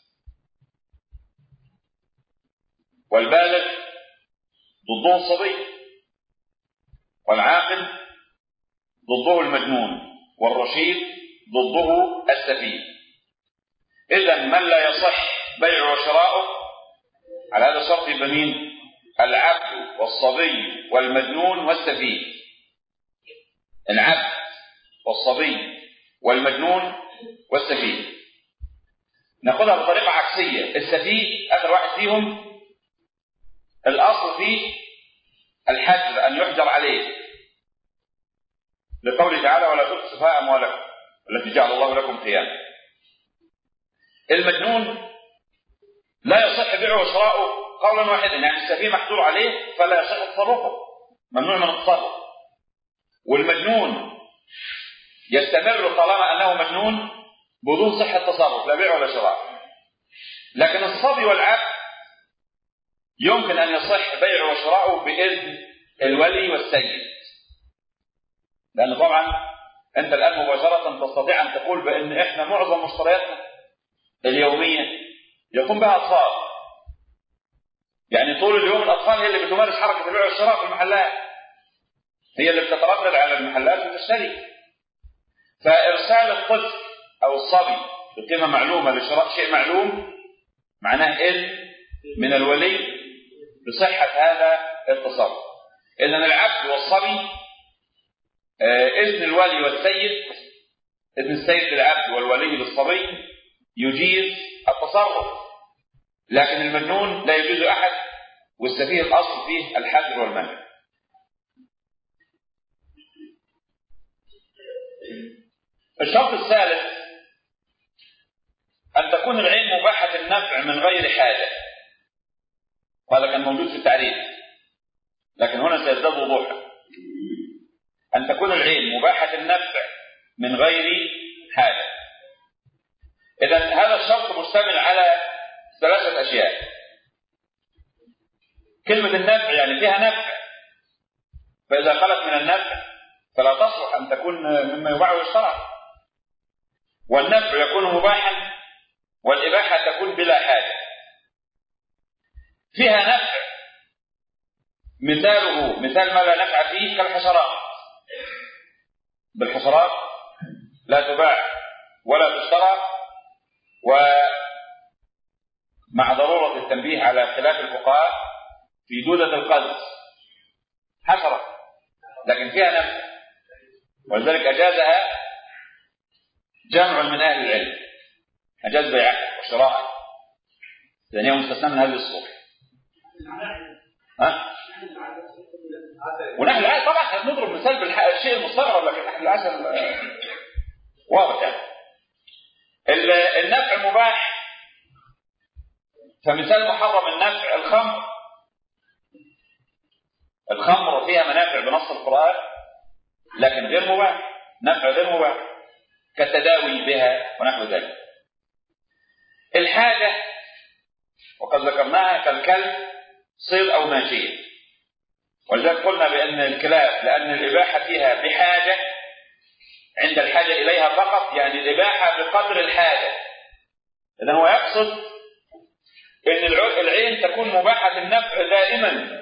والبالغ ضده الصبي، والعاقل ضده المجنون، والرشيد ضده السفيه. إذن من لا يصح بيعه وشراؤه على هذا الشرط يبقى مين؟ العبد والصبي والمجنون والسفيه. العبد والصبي والمجنون والسفيه. ناخذها بطريقة عكسية. السفيه آخر واحد فيهم الأصل فيه الحجر، أن يحجر عليه، لقوله تعالى: ولا تؤتوا السفهاء أموالكم التي جعل الله لكم قياما. المجنون لا يصح بيعه وشراؤه قولا واحدا، يعني السفيه محجور عليه فلا يصح تصرفه، ممنوع من التصرف. والمجنون يستمر طالما أنه مجنون بدون صحة تصرف، لا بيع ولا شراء. لكن الصبي والعبد يمكن أن يصح بيعه وشراؤه بإذن الولي والسيد، لأن طبعا أنت الآن مباشرة تستطيع أن تقول بأن إحنا معظم مشترياتنا اليومية يقوم بها أطفال، يعني طول اليوم الأطفال هي اللي بتمارس حركة البيع والشراء في المحلات، هي اللي بتتردد على المحلات وتشتري. فإرسال الطفل أو الصبي بقيمة معلومة لشراء شيء معلوم معناه إذن من الولي بصحة هذا التصرف. إذن العبد والصبي إذن الولي والسيد، إذن السيد للعبد والولي للصبي يجيز التصرف، لكن المجنون لا يجوز أحد، والسفيه الأصل فيه الحجر والمنع. الشرط الثالث أن تكون العين مباحة النفع من غير حاجة، وهذا كان موجود في التعريف لكن هنا سيزداد وضوحا. أن تكون العين مباحة النفع من غير حاجة. إذن هذا الشرط مشتمل على ثلاثة أشياء. كلمة النفع يعني فيها نفع، فإذا خلت من النفع فلا تصلح أن تكون مما يباع ويشترى. والنفع يكون مباحا والإباحة تكون بلا حاجة. فيها نفع مثاله مثال ما لا نفع فيه كالحشرات. بالحشرات لا تباع ولا تشترى، ومع ضرورة التنبيه على خلاف الفقهاء في دودة القز حشرة لكن فيها نفع، ولذلك أجازها جمع من أهل العلم، أجاز بيعها وشراءها لأنها مستثنى من هذه الصورة. ها؟ ونحن العسل طبعا نضرب مثال بالشيء المستغرب، لكن نحن العسل واضح يعني. النفع مباح، فمثال محرم النفع الخمر. الخمر فيها منافع بنص القرآن لكن غير مباح، نفع غير مباح كالتداوي بها ونحو ذلك. الحاجة وقد ذكرناها كالكلب صيد أو ماشية، ولذلك قلنا بأن الكلاب لأن الإباحة فيها بحاجة عند الحاجة إليها فقط، يعني الإباحة بقدر الحاجة. إذن هو يقصد أن العين تكون مباحة النفع دائما،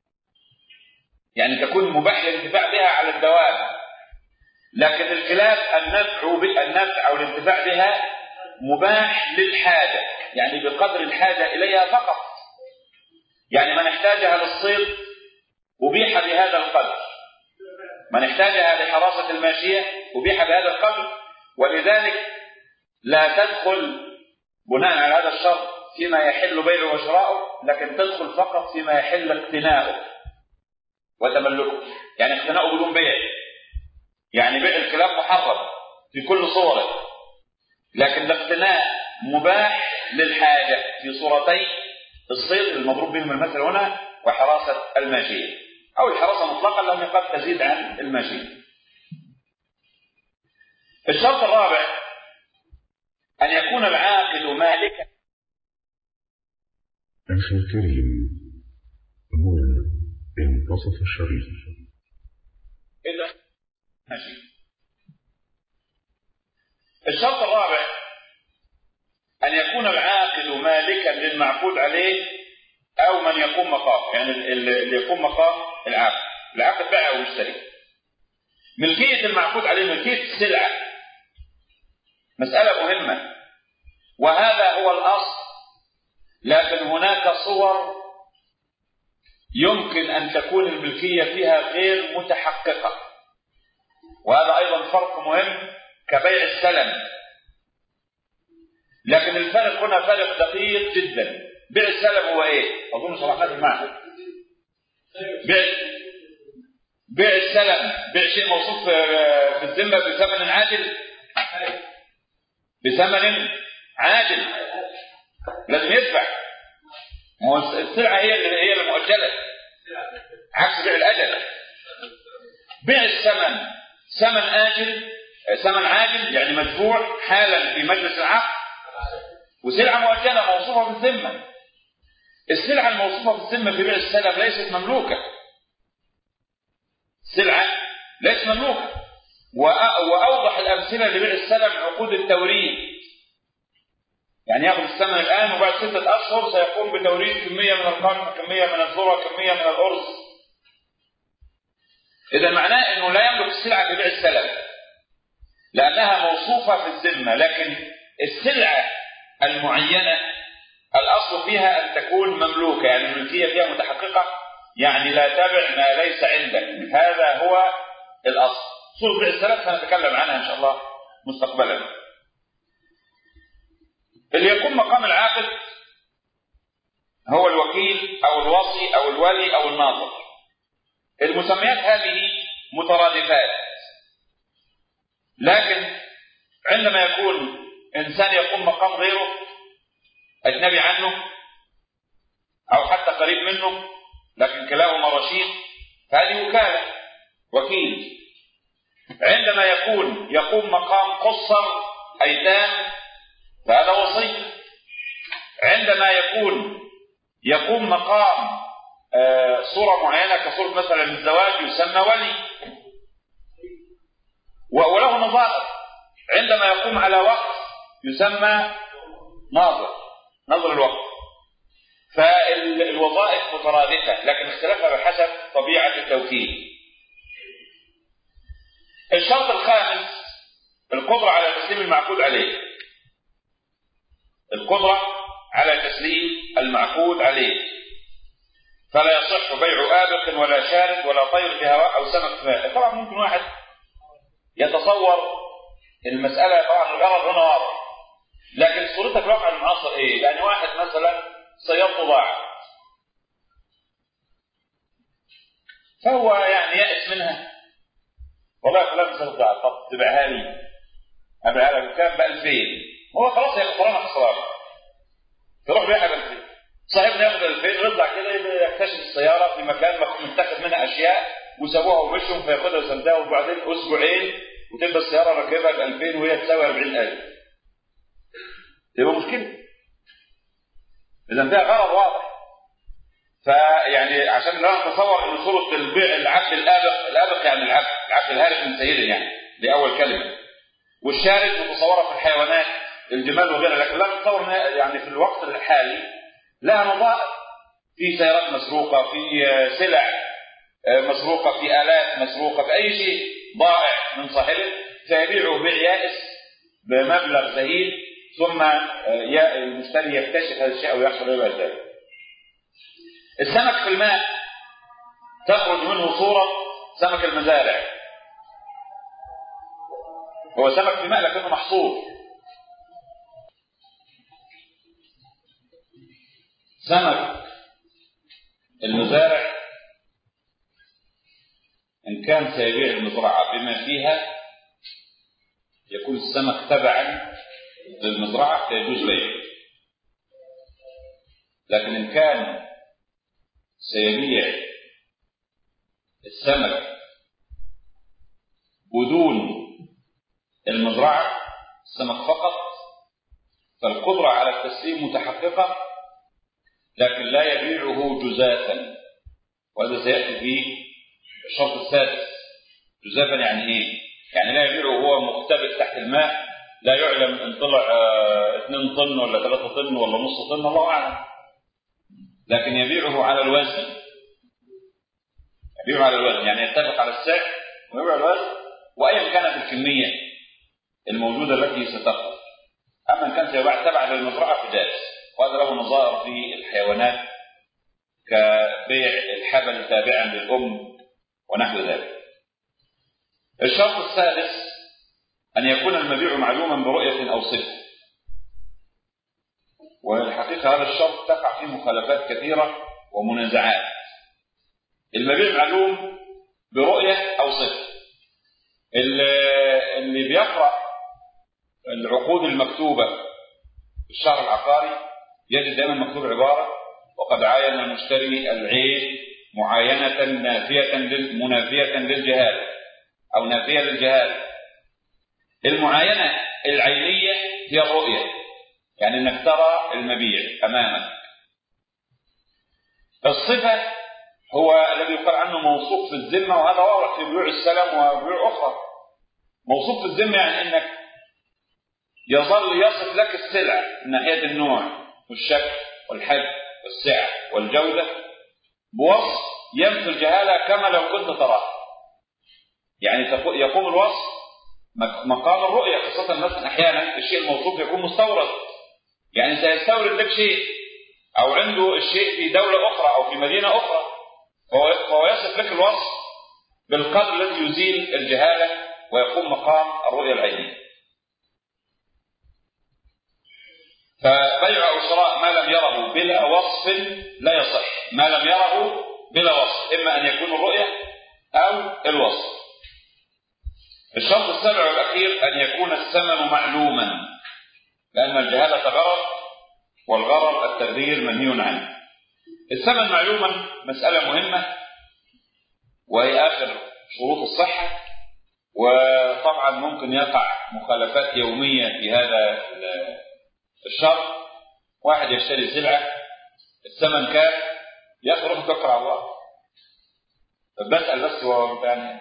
يعني تكون مباح الانتفاع بها على الدوام، لكن الكلاب النفع النفع أو الانتفاع بها مباح للحاجة، يعني بقدر الحاجة إليها فقط. يعني من احتاجها للصيد أبيح بهذا القدر، من احتاجها لحراسة الماشية أبيح بهذا القدر، ولذلك لا تدخل بناء على هذا الشرط فيما يحل بيعه وشراؤه، لكن تدخل فقط فيما يحل اقتناؤه وتملكه. يعني اقتناؤه بدون بيع، يعني بيع الكلاب محرم في كل صوره، لكن الاقتناء مباح للحاجة في صورتين: الصيد المضروب بهم المثل هنا، وحراسة الماشية، أو الحراسة مطلقا لأنها قد تزيد عن الماشية. الشرط الرابع أن يكون العاقد مالكا. أخي الكريم، هنا انتصف الشريط. إذا ماشي. الشرط الرابع أن يكون العاقد مالكا للمعقود عليه أو من يقوم مقامه، يعني اللي يقوم مقام العاقد. العاقد بائع أو مشتري. ملكية المعقود عليه ملكية السلعة مسألة مهمة، وهذا هو الأصل، لكن هناك صور يمكن أن تكون الملكية فيها غير متحققة، وهذا أيضا فرق مهم كبيع السلم. لكن الفرق هنا فرق دقيق جدا. بيع السلم هو إيه؟ أظن شرحناه في المعنى. بيع بيع السلم بيع شيء موصوف في الذمة بثمن عاجل، بثمن عاجل لازم يدفع. السلعة هي اللي هي المؤجلة، عكس بيع الأجل. بيع الثمن ثمن آجل، ثمن عاجل يعني مدفوع حالا في مجلس العقد، وسلعة مؤجلة موصوفة بالذمة. السلعة الموصوفة بالذمة في بيع السلم ليست مملوكة. السلعة ليست مملوكة. وأوضح الأمثلة لبيع السلم عقود التوريد، يعني ياخذ الثمن الآن وبعد ستة أشهر سيقوم بتوريد كمية من القمح، كمية من الذرة، كمية من الأرز. إذا معناه أنه لا يملك السلعة في بيع السلم لأنها موصوفة في الذمة، لكن السلعة المعينة الأصل فيها أن تكون مملوكة، يعني الملكية فيها متحققة، يعني لا تبع ما ليس عندك. هذا هو الأصل. صورة بيع السلم سنتكلم عنها إن شاء الله مستقبلا. اللي يقوم مقام العاقد هو الوكيل أو الوصي أو الولي أو الناظر. المسميات هذه مترادفات، لكن عندما يكون إنسان يقوم مقام غيره أجنبي عنه أو حتى قريب منه لكن كلاهما رشيد فهذه وكالة، وكيل. عندما يكون يقوم مقام قصر أيتام فهذا وصي. عندما يكون يقوم مقام آه صورة معينة كصورة مثلا الزواج يسمى ولي وله نظائر. عندما يقوم على وقت يسمى ناظر، نظر الوقت. فالوظائف مترادفة لكن اختلافها بحسب طبيعة التوكيل. الشرط الخامس القدرة على تسليم المعقود عليه. القدرة على تسليم المعقود عليه، فلا يصح بيع آبق ولا شارد ولا طير في هواء أو سمك في ماء. طبعا ممكن واحد يتصور المسألة، طبعا الغرض هنا واضح، لكن صورتها في الواقع المعاصر ايه؟ يعني واحد مثلا صياد بضاعة فهو يعني يأس منها، والله فلان صياد بضاعة، طب تبيعها لي، أبيعها لك بكام؟ بألفين. هو خلاص هي خسرانة خسرانة، تروح بيعها بألفين. صاحبنا ياخد ألفين ويطلع كده يكتشف السيارة في مكان متاخد منها أشياء وسابوها ومشوا، فياخدها ويسدها، وبعدين أسبوعين وتبقى السيارة راكبها بألفين وهي تساوي أربعين ألف. تبقى مشكلة. إذا فيها غرض واضح. فيعني عشان لا نتصور إن صورة البيع العبد الآبق، الآبق يعني العبد، العبد الهارب من سيده يعني، دي أول كلمة. والشارد متصورة في الحيوانات الجمال وغيرها، لكن لا نتصور يعني في الوقت الحالي لها نظائر، في سيارات مسروقة، في سلع مسروقة، في آلات مسروقة، في أي شيء ضائع من صاحبه فيبيعه بيع يائس بمبلغ زهيد، ثم المشتري يكتشف هذا الشيء ويحصل له ذلك. السمك في الماء تخرج منه صورة سمك المزارع، هو سمك في الماء لكنه محصور. سمك المزارع إن كان سيبيع المزرعة بما فيها يكون السمك تبعا للمزرعة فيجوز بيعه، لكن إن كان سيبيع السمك بدون المزرعة السمك فقط فالقدرة على التسليم متحققة، لكن لا يبيعه جزافا، وهذا سيأتي في الشرط السادس. جزافا يعني إيه؟ يعني لا يبيعه وهو مختبئ تحت الماء، لا يعلم إن طلع اثنين طن ولا ثلاثة طن ولا نص طن، الله أعلم، لكن يبيعه على الوزن. يبيعه على الوزن يعني يتفق على السعر ويبيع الوزن، وأيا كانت الكمية الموجودة التي ستخرج. أما إن كان سيباع تبع للمزرعة فجائز، وهذا له نظائر في الحيوانات كبيع الحبل تابعا للأم ونحو ذلك. الشرط السادس أن يكون المبيع معلوما برؤية أو صفة، والحقيقة هذا الشرط تقع فيه مخالفات كثيرة ومنازعات. المبيع معلوم برؤية أو صفة، اللي بيقرأ العقود المكتوبة في الشهر العقاري يجد دائما مكتوب عبارة: وقد عاين المشتري العين معاينة نافية منافية للجهالة أو نافية للجهالة. المعاينة العينية هي الرؤية، يعني انك ترى المبيع أمامك. الصفة هو الذي يقال عنه موصوف في الذمة، وهذا واضح في بيوع السلم وبيوع أخرى. موصوف في الذمة يعني انك يظل يصف لك السلعة من ناحية النوع والشكل والحجم والسعة والجودة بوصف ينفي الجهالة كما لو كنت تراه. يعني يقوم الوصف مقام الرؤية، خاصة مثلا أحيانا الشيء الموصوف يكون مستورد، يعني سيستورد لك شيء أو عنده الشيء في دولة أخرى أو في مدينة أخرى، فهو يصف لك الوصف بالقدر الذي يزيل الجهالة ويقوم مقام الرؤية العينية. فبيع أو شراء ما لم يره بلا وصف لا يصح، ما لم يره بلا وصف، إما أن يكون الرؤية أو الوصف. الشرط السابع والأخير أن يكون الثمن معلوما، لأن الجهالة غرض والغرض التغيير منهي عنه. الثمن معلوما مسألة مهمة، وهي آخر شروط الصحة، وطبعا ممكن يقع مخالفات يومية في هذا الشرط. واحد يشتري سلعة الثمن كام، يخرج تكر على الله، فبسأل بس هو يعني.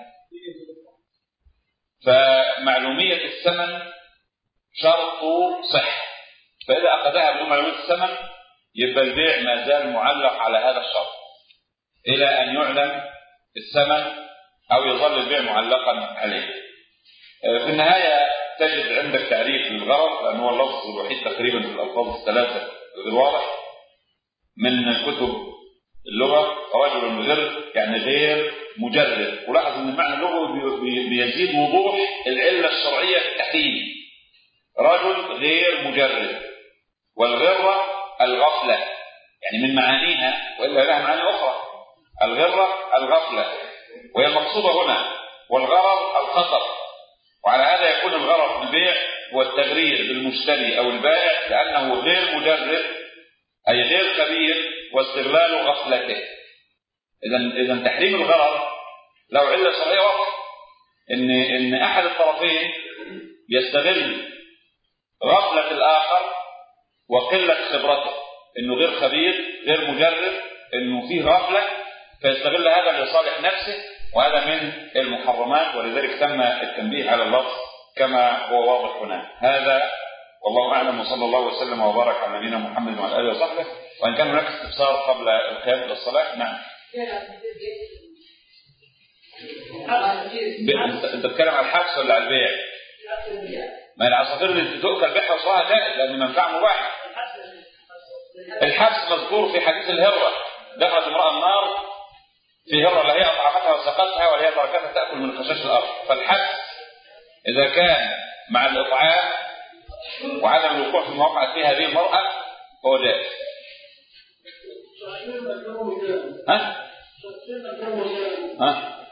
فمعلومية الثمن شرط صح، فإذا أخذها بدون معلومية الثمن يبقى البيع ما زال معلق على هذا الشرط إلى أن يعلم الثمن أو يظل البيع معلقا عليه. في النهاية تجد عندك تعريف للغرض، لأنه هو اللفظ الوحيد تقريبا في الألفاظ الثلاثة غير واضح من كتب اللغة. رجل غير يعني غير مجرد، ولاحظ أن المعنى اللغوي بيزيد وضوح العلة الشرعية في التحريم. رجل غير مجرد، والغرة الغفلة، يعني من معانيها، وإلا لها معاني أخرى. الغرة الغفلة وهي المقصودة هنا، والغرض الخطر. وعلى هذا يكون الغرض في البيع هو التغرير بالمشتري أو البائع، لأنه غير مجرد أي غير خبير، واستغلال غفلته. إذن إذن تحريم الغرض له علة شرعية واضحة، إن إن أحد الطرفين يستغل غفلة الآخر وقلة خبرته، إنه غير خبير غير مجرد، إنه فيه غفلة، فيستغل هذا لصالح نفسه، وهذا من المحرمات، ولذلك تم التنبيه على اللفظ كما هو واضح هنا. هذا والله أعلم، وصلى الله وسلم وبارك على نبينا محمد وعلى آله وصحبه. وإن كان هناك استفسار قبل القيام إلى الصلاة. نعم. أنت بتتكلم على الحبس ولا على البيع؟ ما العصافير اللي تؤكل بيعها وصلها جائز لأن منفعة مباحة. الحبس مذكور في حديث الهرة، دخلت امرأة النار في هرة لا هي أطعمتها وسقتها ولا هي تركتها تأكل من خشاش الأرض. فالحبس إذا كان مع الإطعام وعدم الوقوع في مواقع فيها هذه المرأة فهو جائز. ها؟ ها؟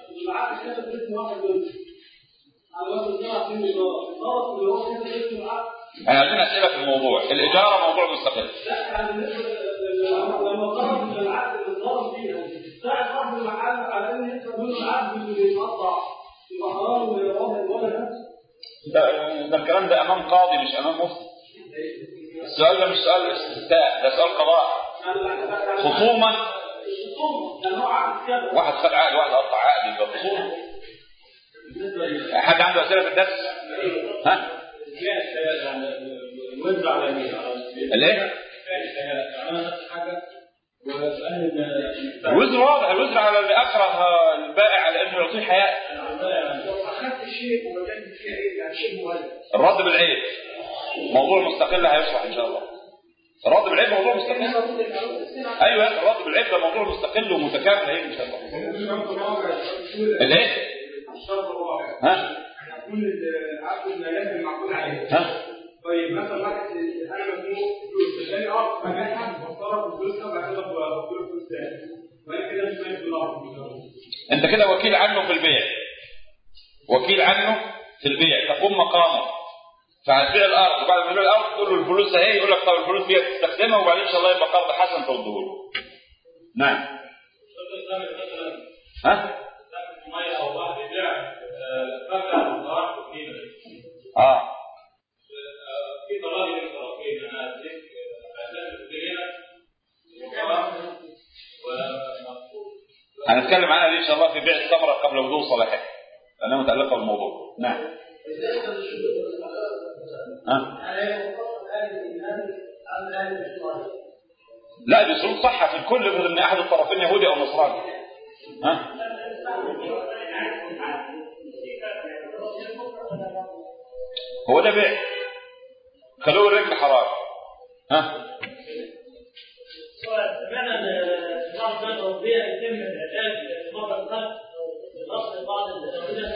أنا عندنا أسئلة في الموضوع. الإجارة موضوع مستقل. لما قررت العقد الضرر فيها ساعد صاحب المحل على ان يكسب منه العقد اللي بيتقطع يبقى حرام ولا ولا نفس. ده, ده الكلام ده امام قاضي مش امام مفتي. السؤال ده مش سؤال استفتاء، ده سؤال قضاء. خصومه واحد خد عقد واحد قطع عقد يبقى خصومه. حد عنده اسئله في الدرس؟ ها؟ الوزر على مين؟ الايه؟ انا نفس حاجه الوزر واضح، الوزر على اللي اكره البائع على انه يعطيه حياء. اخذت الشيء ووجدت فيه عيب يعني شيء مغلق. الرد بالعيب موضوع مستقل هيشرح ان شاء الله. الرد بالعيب موضوع مستقل. ايوه الرد بالعيب ده موضوع مستقل ومتكامل هيجي ان شاء الله. الايه؟ الشرط الرابع ها؟ يكون العقد المالي المعقول عليه. ها؟ طيب مثلا واحد انا مزنوق فلوس الثاني اه فجاه بصرف فلوسها بعد كده بقول فلوس ثاني وانا كده مش مالك بالارض. انت كده وكيل عنه في البيع، وكيل عنه في البيع تقوم مقامه. فهتبيع الارض وبعد ما تبيع الارض تقول له الفلوس اهي، يقول لك طب الفلوس دي تستخدمها وبعدين ان شاء الله يبقى قرض حسن ترده له. نعم. ها؟ اه في تراضي بين الطرفين انا اديك هنتكلم عنها دي ان شاء الله في بيع الثمره قبل بدو صلاحها لانها متعلقه بالموضوع. نعم. ها؟ لا دي شروط صحه في الكل، افرض ان احد الطرفين يهودي او نصراني. ها؟ هو ده بيع خلوه الرجل حرام. ها؟ سمعنا ان بعض الدول الاوروبيه يتم العلاج بمرض القلب بالاصل بعض الادويه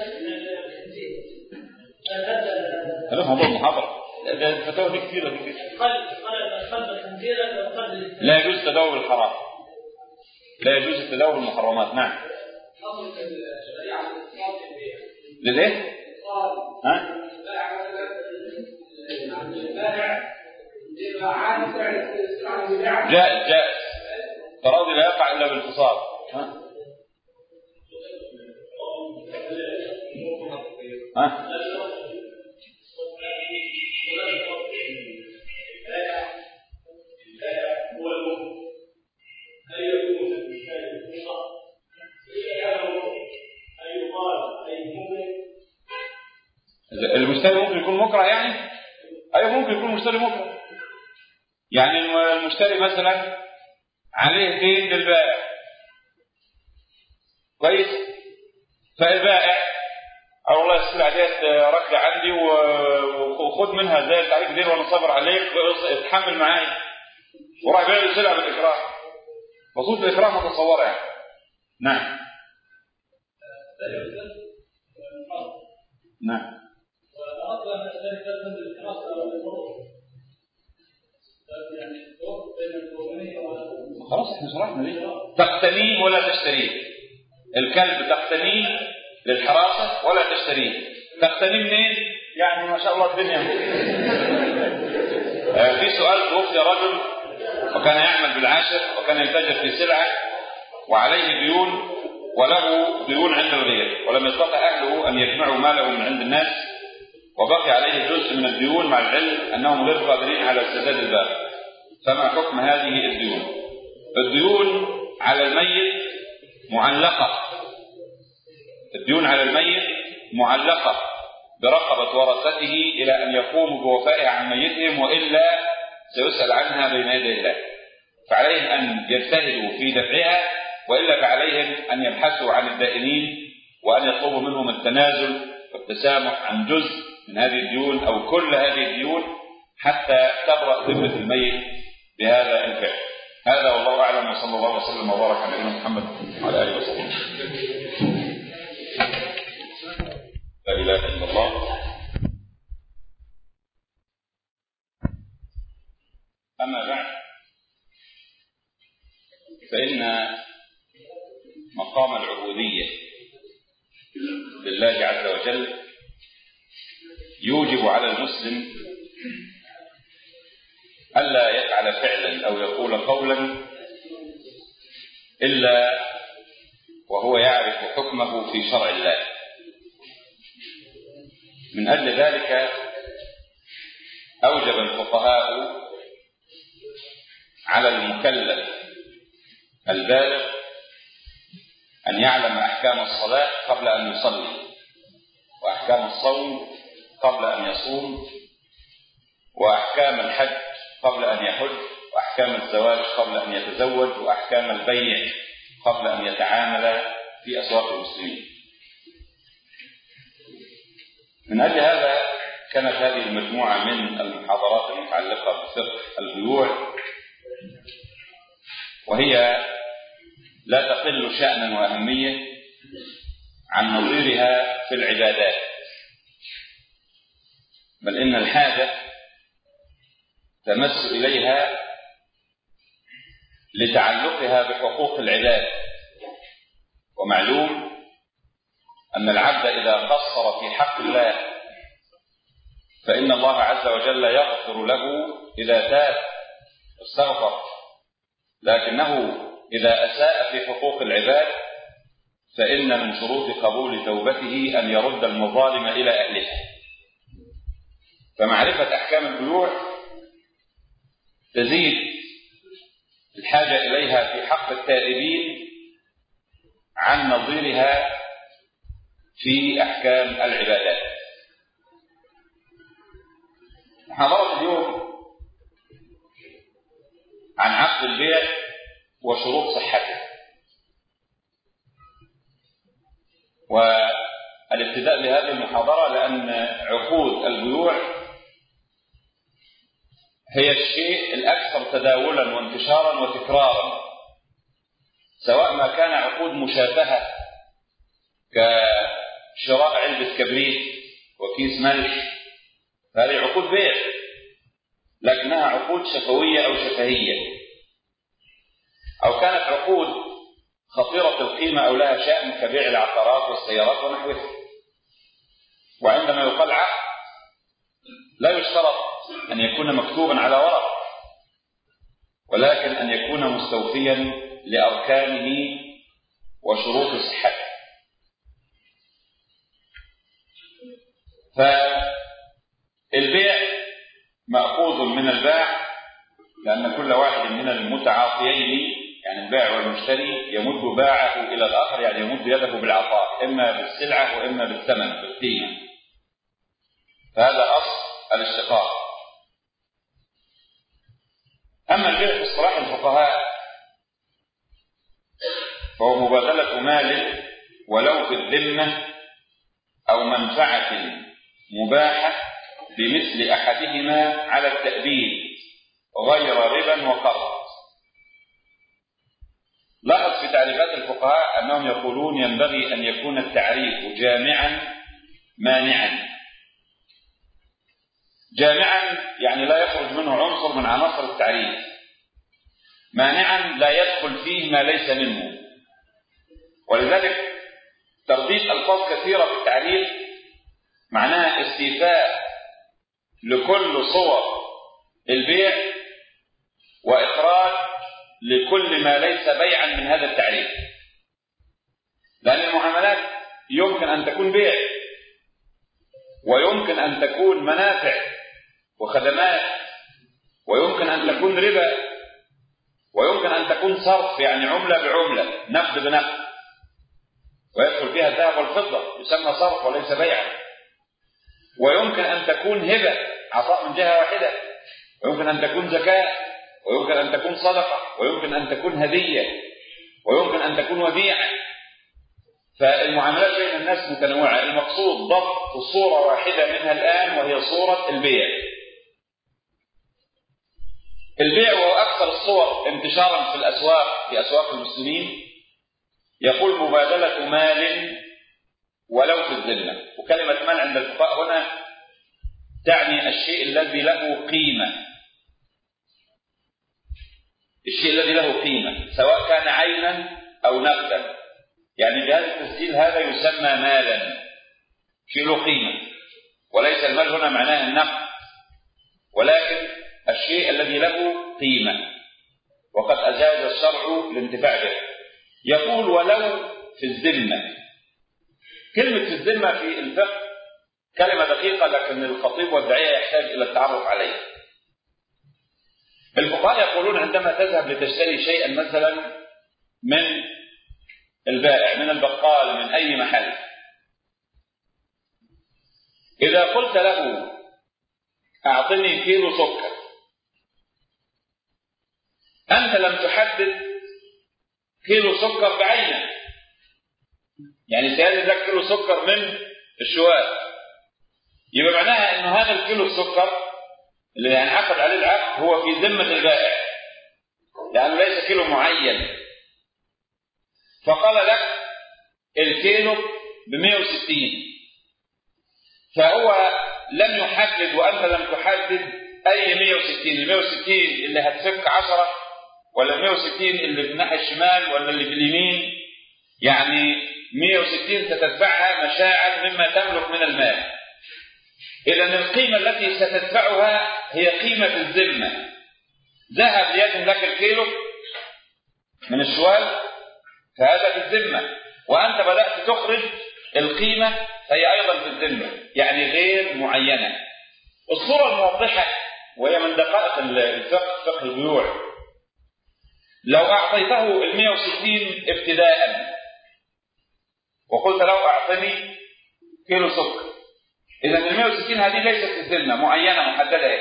هذا موضوع محاضره. الفتاوى دي كثيره دي كثيره. قلب قلب الخنزير وقلب لا يجوز تداول الحرام، لا يجوز التداول المحرمات. نعم. للايه؟ ها؟ جائز جائز. تراضي لا يقع الا بالفصال. ها؟ ها؟ المشتري ممكن يكون مكره يعني؟ ايوه ممكن يكون مشتري مكره. يعني المشتري مثلا عليه دين للبائع كويس، فالبائع قال والله السلعه ديت راكده عندي وخد منها زي عليك دين وانا صابر عليك اتحمل معايا، وراح بيع السلعه بالاكراه. مقصود الاكراه متصوره يعني. نعم. نعم. خلاص احنا شرحنا دي. تقتنيه ولا تشتريه. الكلب تقتنيه للحراسة ولا تشتريه. تقتنيه منين؟ يعني ما شاء الله الدنيا. آه في سؤال، توفي رجل وكان يعمل بالعاشر وكان يتاجر في سلعة وعليه ديون وله ديون عند الغير، ولم يستطع أهله أن يجمعوا ماله من عند الناس وبقي عليه جزء من الديون مع العلم أنهم غير قادرين على سداد الباقي. فما حكم هذه الديون؟ الديون على الميت معلقة. الديون على الميت معلقة برقبة ورثته إلى أن يقوموا بوفائها عن ميتهم، وإلا سيسأل عنها بين يدي الله. فعليهم أن يجتهدوا في دفعها، وإلا فعليهم أن يبحثوا عن الدائنين وأن يطلبوا منهم التنازل والتسامح عن جزء من هذه الديون أو كل هذه الديون حتى تبرأ ذمة الميت بهذا الفعل. هذا والله أعلم، وصلى الله وسلم وبارك على نبينا محمد وعلى آله وصحبه. لا إله إلا الله. أما بعد، فإن مقام العبودية لله عز وجل يوجب على المسلم ألا يفعل فعلا أو يقول قولا إلا وهو يعرف حكمه في شرع الله. من أجل ذلك أوجب الفقهاء على المكلف البالغ أن يعلم أحكام الصلاة قبل أن يصلي، وأحكام الصوم قبل أن يصوم، وأحكام الحج قبل أن يحج، وأحكام الزواج قبل أن يتزوج، وأحكام البيع قبل أن يتعامل في أسواق المسلمين. من أجل هذا كانت هذه المجموعة من المحاضرات المتعلقة بفقه البيوع، وهي لا تقل شأنا وأهمية عن نظيرها في العبادات، بل إن الحاجة تمس إليها لتعلقها بحقوق العباد. ومعلوم أن العبد إذا قصر في حق الله فإن الله عز وجل يغفر له إذا تاب واستغفر، لكنه إذا أساء في حقوق العباد فإن من شروط قبول توبته أن يرد المظالم إلى أهلها. فمعرفة أحكام البيوع تزيد الحاجة إليها في حق التائبين عن نظيرها في أحكام العبادات. محاضرة اليوم عن عقد البيع وشروط صحته، والابتداء بهذه المحاضرة لأن عقود البيوع هي الشيء الأكثر تداولا وانتشارا وتكرارا، سواء ما كان عقود مشابهة كشراء علبة كبريت وكيس ملح، هذه عقود بيع، لكنها عقود شفوية أو شفهية، أو كانت عقود خطيرة القيمة أو لها شأن كبيع العقارات والسيارات ونحوها. وعندما يقال عقد لا يشترط أن يكون مكتوبا على ورق، ولكن أن يكون مستوفيا لأركانه وشروط صحته. فالبيع مأخوذ من الباع، لأن كل واحد من المتعاطيين يعني البائع والمشتري يمد باعه إلى الآخر، يعني يمد يده بالعطاء، إما بالسلعة وإما بالثمن بالقيمة. فهذا أصل الاشتقاق. أما البيع في اصطلاح الفقهاء فهو مبادلة مال ولو في الذمة أو منفعة مباحة بمثل أحدهما على التأبيد غير ربا وقرض. لاحظ في تعريفات الفقهاء أنهم يقولون ينبغي أن يكون التعريف جامعا مانعا. جامعا يعني لا يخرج منه عنصر من عناصر التعريف، مانعا لا يدخل فيه ما ليس منه. ولذلك ترديد ألفاظ كثيرة في التعريف معناها استيفاء لكل صور البيع وإخراج لكل ما ليس بيعا من هذا التعريف، لأن المعاملات يمكن أن تكون بيع، ويمكن أن تكون منافع وخدمات، ويمكن أن تكون ربا، ويمكن أن تكون صرف يعني عملة بعملة، نقد بنقد، ويدخل فيها الذهب والفضة يسمى صرف وليس بيعا. ويمكن أن تكون هبة عطاء من جهة واحدة، ويمكن أن تكون زكاة، ويمكن أن تكون صدقة، ويمكن أن تكون هدية، ويمكن أن تكون وديعة. فالمعاملات بين الناس متنوعة. المقصود ضبط صورة واحدة منها الآن، وهي صورة البيع. البيع وهو أكثر الصور انتشارا في الأسواق في أسواق المسلمين. يقول مبادلة مال ولو في الذمة. وكلمة مال عند الفقهاء هنا تعني الشيء الذي له قيمة، الشيء الذي له قيمة سواء كان عينا أو نقدا. يعني جهاز التسجيل هذا يسمى مالا، شيء له قيمة، وليس المال هنا معناه النقد، ولكن الشيء الذي له قيمة، وقد أجاز الشرع الانتفاع به. يقول ولو في الذمة. كلمة في الذمة في الفقه كلمة دقيقة لكن الخطيب والداعية يحتاج إلى التعرف عليها. الفقهاء يقولون عندما تذهب لتشتري شيئا مثلا من البائع، من البقال، من أي محل، إذا قلت له أعطني كيلو سكر، أنت لم تحدد كيلو سكر بعينه، يعني سيادة لك كيلو سكر من الشوال، يبقى معناها أنه هذا الكيلو السكر اللي هنعقد عليه العقد هو في ذمة البائع، لأنه ليس كيلو معين. فقال لك الكيلو بمئة وستين، فهو لم يحدد وأنت لم تحدد أي مئة وستين، ال مئة وستين اللي هتفك عشرة ولا مئة وستين اللي في الناحية الشمال ولا اللي في اليمين، يعني مئة وستين ستتبعها مشاعا مما تملك من المال. إذن القيمة التي ستدفعها هي قيمة الذمة. ذهب ليكن لك الكيلو من الشوال فهذا في الذمة، وأنت بدأت تخرج القيمة هي أيضا في الذمة، يعني غير معينة. الصورة الموضحة وهي من دقائق الفقه، فقه البيوع، لو أعطيته المئة وستين ابتداء وقلت له أعطني كيلو سكر، إذا المئة وستين هذه ليست في الذمة، معينة محددة.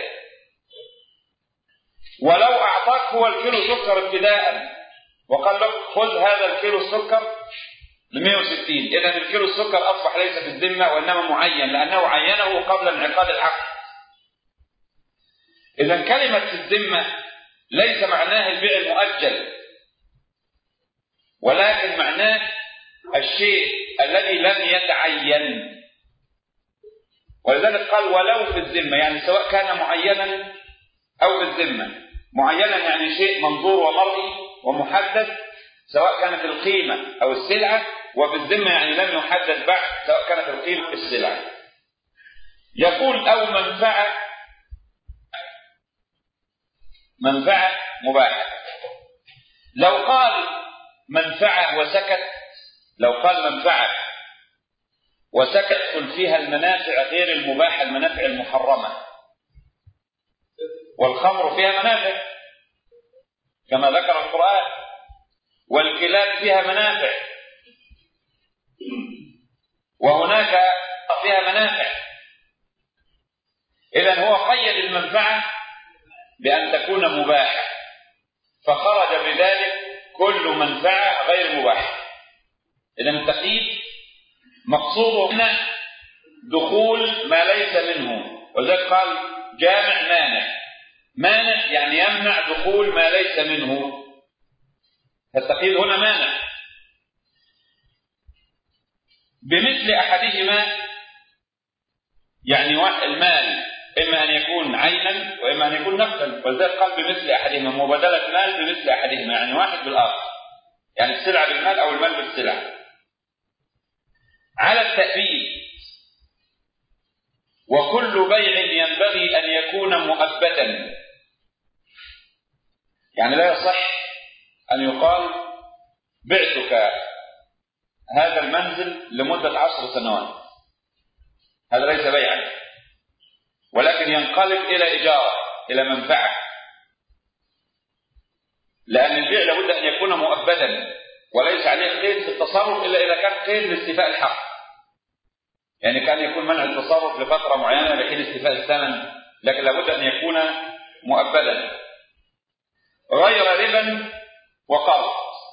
ولو أعطاك هو الكيلو سكر ابتداء وقال لك خذ هذا الكيلو السكر ب مئة وستين، إذا الكيلو السكر أصبح ليس في الذمة وإنما معين، لأنه عينه قبل انعقاد العقد. إذا كلمة في الذمة ليس معناه البيع المؤجل، ولكن معناه الشيء الذي لم يتعين. ولذلك قال ولو في الذمة، يعني سواء كان معينا أو في الذمة. معينا يعني شيء منظور ومرئي ومحدد سواء كانت القيمة أو السلعة، وفي الذمة يعني لم يحدد بعد سواء كانت القيمة أو السلعة. يقول أو منفعة، منفعة مباحة. لو قال منفعة وسكت، لو قال منفعة وسكت قل فيها المنافع غير المباحة، المنافع المحرمة، والخمر فيها منافع كما ذكر القرآن، والكلاب فيها منافع، وهناك فيها منافع. إذن هو قيد المنفعة بأن تكون مباحة، فخرج بذلك كل منفعة غير مباحة. إذن التقييد مقصوده هنا دخول ما ليس منه، وذلك قال جامع مانع. مانع يعني يمنع دخول ما ليس منه، فالتقييد هنا مانع. بمثل أحدهما يعني المال إما أن يكون عينا وإما أن يكون نقدا، ولذلك قال بمثل أحدهما، مبادلة مال بمثل أحدهما، يعني واحد بالآخر، يعني السلعة بالمال أو المال بالسلعة. على التأبيد، وكل بيع ينبغي أن يكون مؤبدا، يعني لا يصح أن يقال بعتك هذا المنزل لمدة عشر سنوات، هذا ليس بيعا، ولكن ينقلب إلى إجارة، إلى منفعة، لأن البيع لابد أن يكون مؤبدا وليس عليه قيد في التصرف إلا إذا كان قيد لاستيفاء الحق، يعني كان يكون منع التصرف لفترة معينة لحين استيفاء الثمن، لكن لابد أن يكون مؤبدا غير ربا وقرض.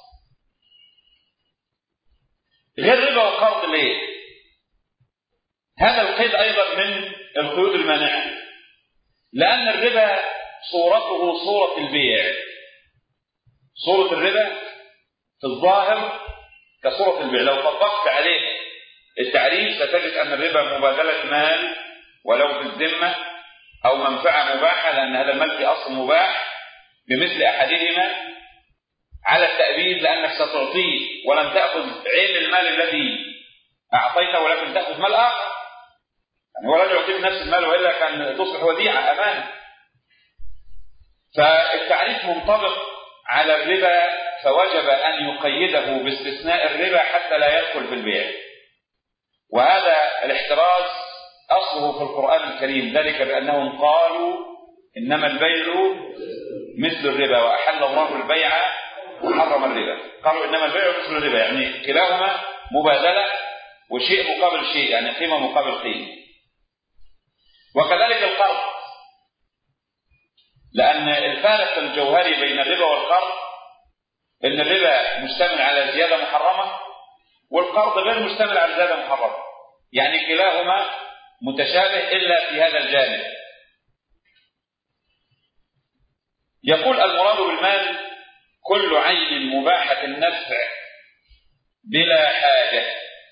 غير ربا وقرض ليه؟ هذا القيد أيضا من القيود المانعة، لأن الربا صورته صورة البيع، صورة الربا في الظاهر كصورة البيع. لو طبقت عليه التعريف ستجد أن الربا مبادلة مال ولو في الذمة أو منفعة مباحة، لأن هذا المال في أصل مباح بمثل أحدهما، على التأبيد لأنك ستعطيه ولم تأخذ عين المال الذي أعطيته ولكن تأخذ مال آخر، يعني هو لن يعطيك نفس المال وإلا كان تصبح وديعة أمانة. فالتعريف منطبق على الربا، فوجب أن يقيده باستثناء الربا حتى لا يدخل في البيع، وهذا الاحتراز أصله في القرآن الكريم، ذلك بأنهم قالوا إنما البيع مثل الربا وأحل الله البيع وحرم الربا. قالوا إنما البيع مثل الربا، يعني كلاهما مبادلة وشيء مقابل شيء، يعني قيمة مقابل قيمة. وكذلك القرض، لأن الفارق الجوهري بين الربا والقرض إن الربا مشتمل على زيادة محرمة والقرض غير مشتمل على زيادة محرمة، يعني كلاهما متشابه إلا في هذا الجانب. يقول المراد بالمال كل عين مباحة النفع بلا حاجة،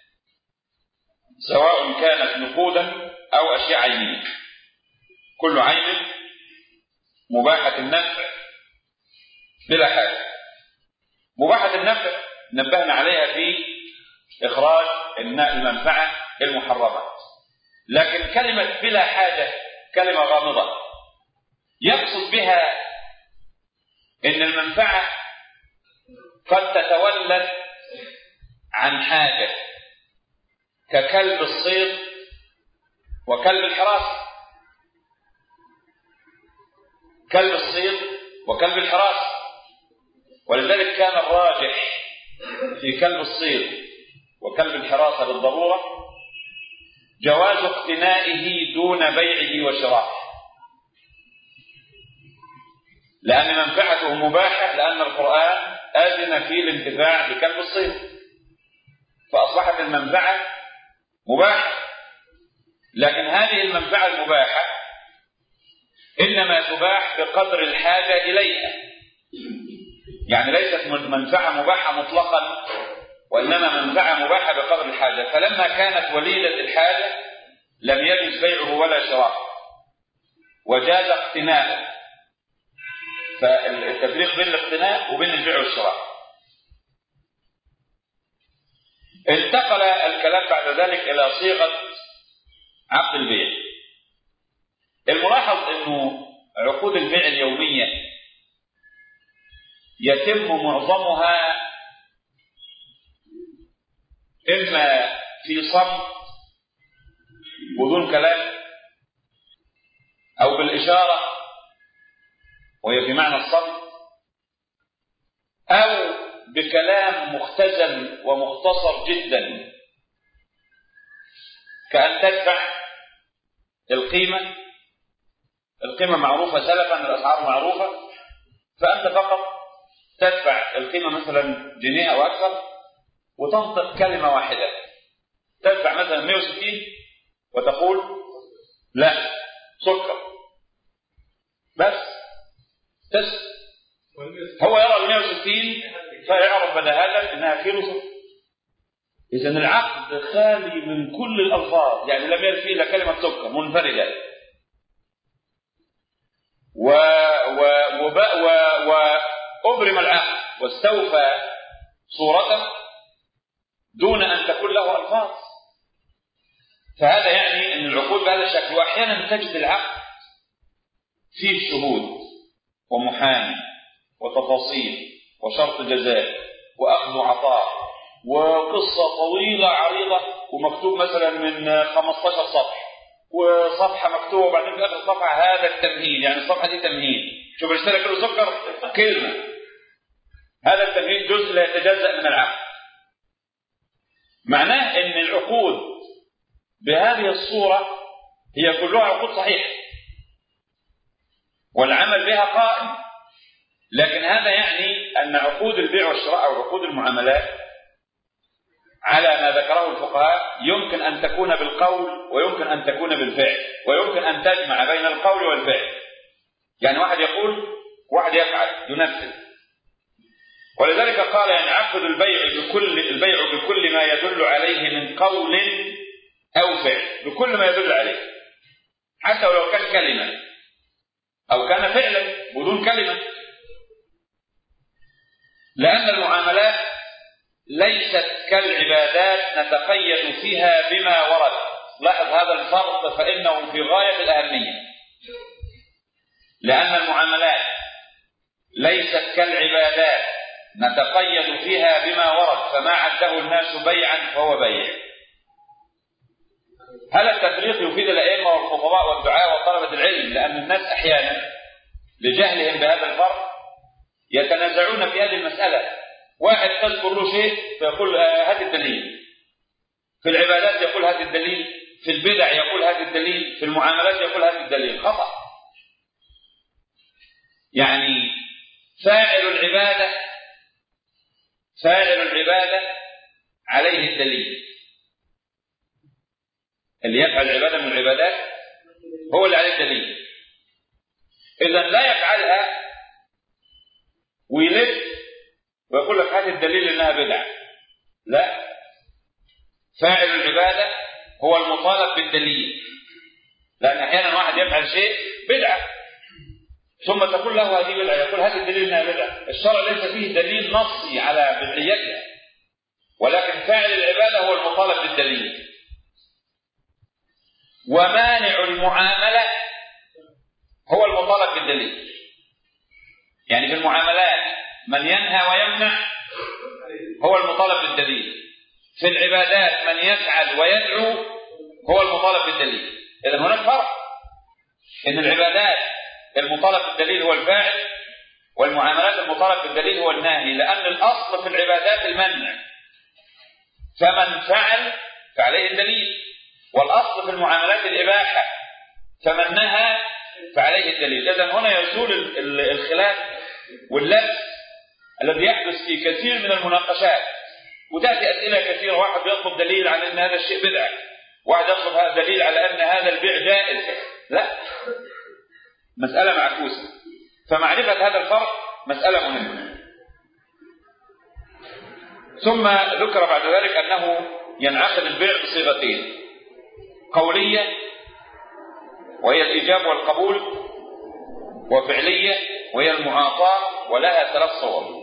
سواء كانت نقودا أو أشياء عينية. كل عين مباحة النفع بلا حاجة. مباحة النفع نبهنا عليها في إخراج المنفعة المحرمة، لكن كلمة بلا حاجة كلمة غامضة، يقصد بها إن المنفعة قد تتولد عن حاجة ككلب الصيد وكلب الحراسة. كلب الصيد وكلب الحراسة، ولذلك كان الراجح في كلب الصيد وكلب الحراسة بالضرورة جواز اقتنائه دون بيعه وشرائه، لأن منفعته مباحة، لأن القرآن أذن في الانتفاع بكلب الصيد، فأصبحت المنفعة مباحة. لكن هذه المنفعة المباحة إنما تباح بقدر الحاجة إليها، يعني ليست منفعة مباحة مطلقا، وإنما منفعة مباحة بقدر الحاجة. فلما كانت وليدة الحاجة لم يجوز بيعه ولا شراءه، وجاز اقتناءه. فالتفريق بين الاقتناء وبين البيع والشراء. انتقل الكلام بعد ذلك إلى صيغة عقد البيع. الملاحظ أنه عقود البيع اليومية يتم معظمها إما في صمت بدون كلام، أو بالإشارة وهي في معنى الصمت، أو بكلام مختزل ومختصر جدا، كأن تدفع القيمة. القيمة معروفة سلفا، الأسعار معروفة، فأنت فقط تدفع القيمة مثلا جنيه أو أكثر وتنطق كلمة واحدة. تدفع مثلا مئة وستين وتقول لا سكر بس تس. هو يرى ال مئة وستين فيعرف بداهة انها كيلو سكر. اذا العقد خالي من كل الالفاظ، يعني لم يرد فيه الا كلمه سكر منفرده. و و و وابرم العقد واستوفى صورته دون ان تكون له الفاظ. فهذا يعني ان العقود بهذا الشكل. واحيانا تجد العقد فيه شهود ومحامي وتفاصيل وشرط جزاء وأخذ وعطاء وقصة طويلة عريضة، ومكتوب مثلا من خمسة عشر صفحة، وصفحة مكتوبة وبعدين في آخر صفحة هذا التمهيد، يعني الصفحة دي تمهيد. شوف اشترى كيلو سكر كلمة، هذا التمهيد جزء لا يتجزأ من العقد. معناه أن العقود بهذه الصورة هي كلها عقود صحيحة والعمل بها قائم، لكن هذا يعني أن عقود البيع والشراء أو عقود المعاملات على ما ذكره الفقهاء يمكن أن تكون بالقول ويمكن أن تكون بالفعل، ويمكن أن تجمع بين القول والفعل. يعني واحد يقول واحد يفعل ينفذ. ولذلك قال يعني عقد البيع بكل البيع بكل ما يدل عليه من قول أو فعل، بكل ما يدل عليه، حتى ولو كان كلمة أو كان فعلا بدون كلمة. لأن المعاملات ليست كالعبادات نتقيد فيها بما ورد. لاحظ هذا الفرق فإنه في غاية الأهمية. لأن المعاملات ليست كالعبادات نتقيد فيها بما ورد، فما عده الناس بيعا فهو بيع، هل التفريق يفيد الأئمة والخطباء والدعاء وطلبة العلم؟ لأن الناس أحيانا لجهلهم بهذا الفرق يتنازعون في هذه المسألة. واحد تذكر له شيء فيقول هذا الدليل، في العبادات يقول هذا الدليل، في البدع يقول هذا الدليل، في المعاملات يقول هذا الدليل. خطأ. يعني فاعل العبادة فاعل العبادة عليه الدليل. اللي يفعل عبادة من العبادات هو اللي عليه الدليل. إذا لا يفعلها ويلف ويقول لك هذا الدليل إنها بدعة. لا، فاعل العبادة هو المطالب بالدليل، لأن أحيانا واحد يفعل شيء بدعة ثم تقول له هذه بدعة، يقول هذا الدليل إنها بدعة. الشرع ليس فيه دليل نصي على بدعيتها، ولكن فاعل العبادة هو المطالب بالدليل. ومانع المعاملة هو المطالب بالدليل. يعني في المعاملات من ينهى ويمنع هو المطالب بالدليل، في العبادات من يفعل ويدعو هو المطالب بالدليل. إذا هناك فرق، إن العبادات المطالب بالدليل هو الفاعل، والمعاملات المطالب بالدليل هو الناهي، لأن الأصل في العبادات المنع، فمن فعل فعليه الدليل، والأصل في المعاملات الإباحة، فمن نهى فعليه الدليل. إذن هنا يزول الخلاف واللبس الذي يحدث في كثير من المناقشات، وتأتي أسئلة كثيرة، واحد يطلب دليل على أن هذا الشيء بدعة، واحد يطلب هذا دليل على أن هذا البيع جائز. لا، مسألة معكوسة. فمعرفة هذا الفرق مسألة مهمة. ثم ذكر بعد ذلك أنه ينعقد البيع بصيغتين: قولية وهي الإيجاب والقبول، وفعلية وهي المعاطاة، ولها ثلاث صور.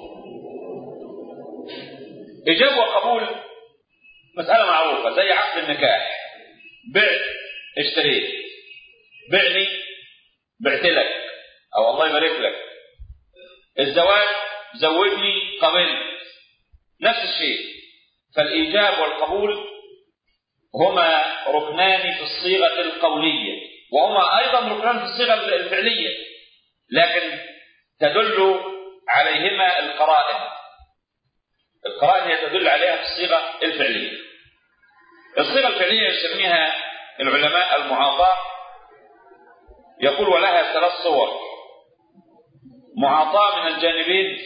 إيجاب وقبول مسألة معروفة، زي عقد النكاح: بعت اشتريت، بعني بعت لك، أو الله يبارك لك. الزواج زوجني قبلت، نفس الشيء. فالإيجاب والقبول هما ركنان في الصيغة القولية، وهما أيضا ركنان في الصيغة الفعلية، لكن تدل عليهما القرائن. القرائن هي تدل عليها في الصيغة الفعلية. الصيغة الفعلية يسميها العلماء المعاطاة، يقول ولها ثلاث صور: معاطاة من الجانبين،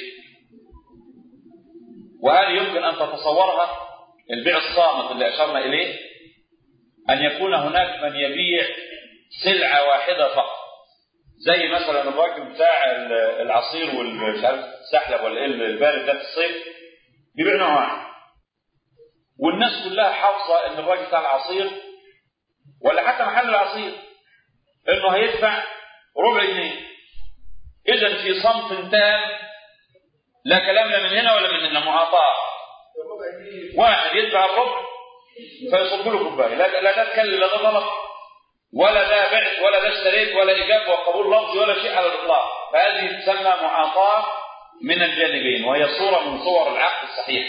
وهذه يمكن أن تتصورها البيع الصامت اللي أشرنا إليه، أن يكون هناك من يبيع سلعة واحدة فقط، زي مثلا الراجل بتاع العصير والمش عارف السحلب ولا البارد ده في الصيف بيبيع نوع واحد، والناس كلها حافظة إن الراجل بتاع العصير ولا حتى محل العصير إنه هيدفع ربع جنيه. إذن في صمت تام، لا كلام لا من هنا ولا من هنا، معاطاة. واحد يدفع الربع فيصب له كوبايه، لا لا تتكلم، لا ده غلط ولا ده بعت ولا ده اشتريت ولا إيجاب وقبول لفظي ولا شيء على الإطلاق. فهذه تسمى معاطاة من الجانبين، وهي صورة من صور العقد الصحيح.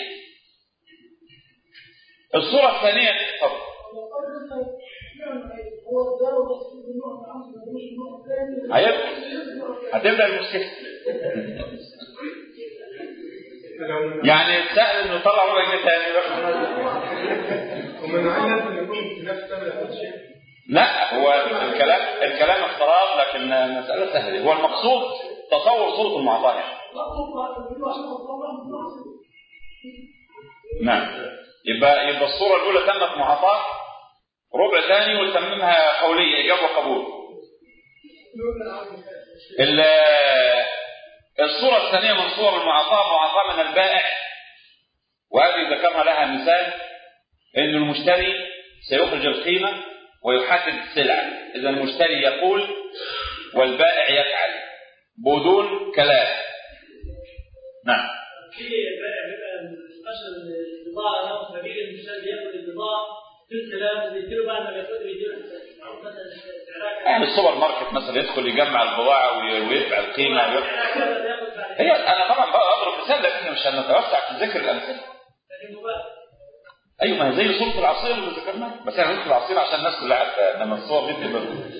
الصورة الثانية طب هتبدأ المشكلة. يعني تسأل انه يطلع ربع جنيه ثاني ومن عين لازم يكون في نفس ثمن شيء. لا، هو الكلام الكلام افتراض، لكن المسألة سهلة. هو المقصود تصور صورة المعطاة. نعم، يبقى يبقى الصورة الأولى تمت معطاة، ربع ثاني وتممها قولية إيجاب وقبول. الصورة الثانية من صور المعطاة معطاة من البائع، وهذه ذكرنا لها مثال، إن المشتري سيخرج القيمة ويحدد السلعة. إذا المشتري يقول والبائع يفعل بدون كلام. نعم. في البائع بيبقى قشر البضاعة له سبيل، المشتري ياخذ البضاعة في الكلام ويديله بعد ما ياخذ يديله يعني السوبر ماركت مثلا يدخل يجمع البضاعة ويدفع القيمة. هي أنا طبعا بقى أضرب مثال، لكن مش هنتوسع في ذكر الأمثلة. ايوه، ما هي زي صوره العصير اللي ذكرناها، بس احنا هندخل العصير عشان الناس كلها عارفه، انما الصور دي بتبقى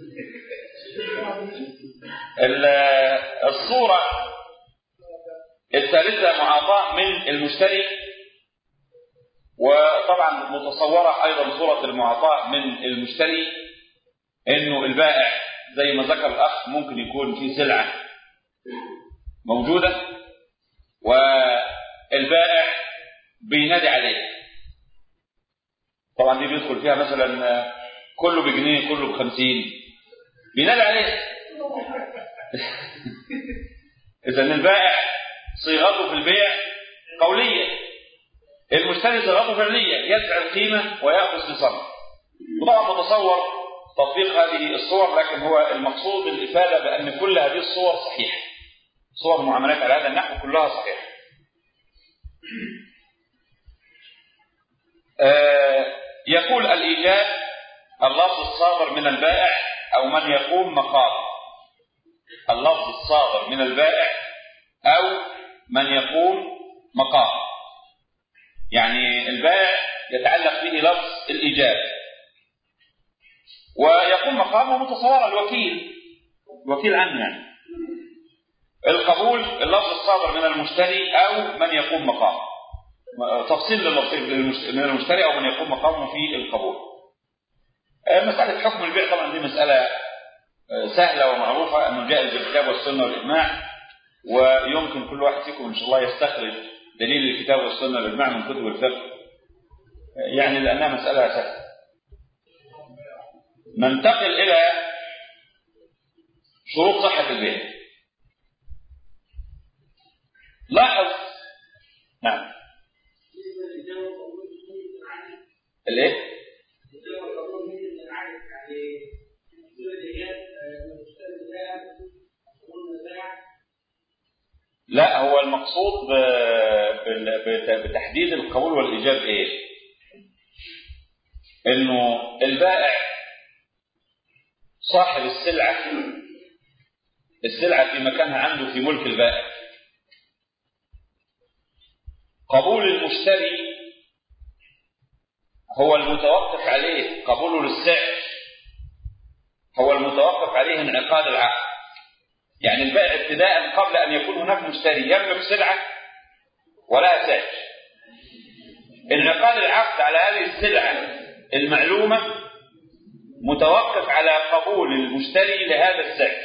الصوره الثالثه معاطاه من المشتري، وطبعا متصوره ايضا صوره المعاطاه من المشتري انه البائع زي ما ذكر الاخ ممكن يكون في سلعه موجوده والبائع بينادي عليه، طبعا دي بيدخل فيها مثلا كله بجنيه كله بخمسين، بينادي عليه. اذا البائع صيغته في البيع قوليه، المشتري صيغته فعليه، يدفع القيمه وياخذ لصرف. وطبعا متصور تطبيق هذه الصور، لكن هو المقصود الافاده بان كل هذه الصور صحيحه، صور المعاملات على هذا النحو كلها صحيحه. آه يقول الإيجاب اللفظ الصادر من البائع أو من يقوم مقامه، اللفظ الصادر من البائع أو من يقوم مقامه، يعني البائع يتعلق به لفظ الإيجاب، ويقوم مقامه متصور الوكيل الوكيل عنه، يعني القبول اللفظ الصادر من المشتري أو من يقوم مقامه، تفصيل من المشتري أو من يقوم مقامه في القبول. مسألة حكم البيع طبعا دي مسألة سهلة ومعروفة، أنه جائز بالكتاب والسنة والإجماع، ويمكن كل واحد فيكم إن شاء الله يستخرج دليل الكتاب والسنة والإجماع من كتب الفقه، يعني لأنها مسألة سهلة. ننتقل إلى شروط صحة البيع. لاحظ، نعم، الايه؟ لا، هو المقصود بتحديد القبول والإيجاب ايه؟ انه البائع صاحب السلعة، السلعة في مكانها عنده في ملك البائع، قبول المشتري هو المتوقف عليه، قبوله للسعر هو المتوقف عليه انعقاد العقد. يعني البائع ابتداء قبل أن يكون هناك مشتري يملك سلعة ولا سعر، انعقاد العقد على هذه السلعة المعلومة متوقف على قبول المشتري لهذا السعر،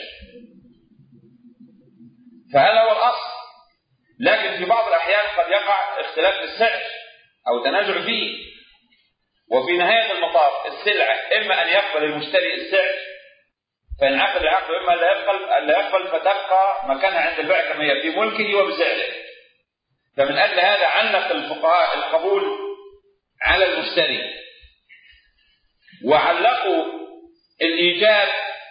فهذا هو الأصل. لكن في بعض الأحيان قد يقع اختلاف في السعر أو تنازع فيه، وفي نهاية المطاف السلعة إما أن يقبل المشتري السعر فينعقد العقد، وإما لا يقبل لا يقبل فتبقى مكانها عند البائع كما هي في ملكه وبسعره. فمن أجل هذا علق الفقهاء القبول على المشتري، وعلقوا الإيجاب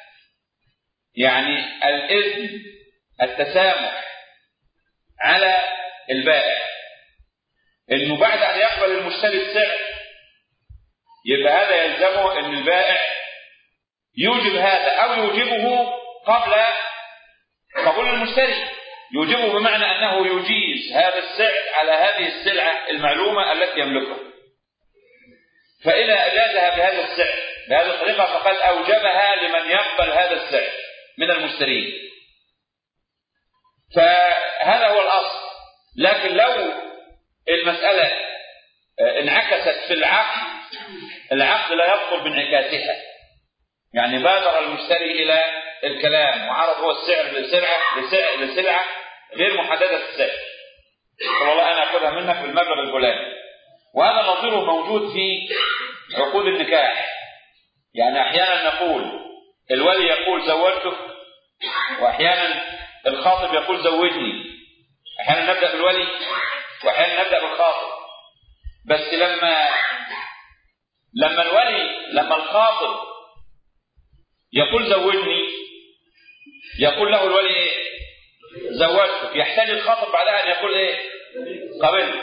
يعني الإذن التسامح على البائع، إنه بعد أن يقبل المشتري السعر يبقى هذا يلزمه أن البائع يوجب هذا أو يوجبه قبل قبول المشتري، يوجبه بمعنى أنه يجيز هذا السعر على هذه السلعة المعلومة التي يملكها، فإذا أجازها بهذا السعر بهذه الطريقة فقد أوجبها لمن يقبل هذا السعر من المشترين، فهذا هو الأصل. لكن لو المسألة انعكست في العقد، العقد لا يبطل بانعكاسها، يعني بادر المشتري إلى الكلام وعرض هو السعر لسلعة لسلعة, لسلعة غير محددة السعر، قال والله أنا أخذها منك بالمبلغ الفلاني، وهذا نظيره موجود في عقود النكاح. يعني أحيانا نقول الولي يقول زوجتك، وأحيانا الخاطب يقول زوجني، أحيانا نبدأ بالولي وأحيانا نبدأ بالخاطب. بس لما لما الولي لما الخاطب يقول زوجني يقول له الولي ايه؟ زوجتك، يحتاج الخاطب بعدها ان يقول ايه؟ قبلت.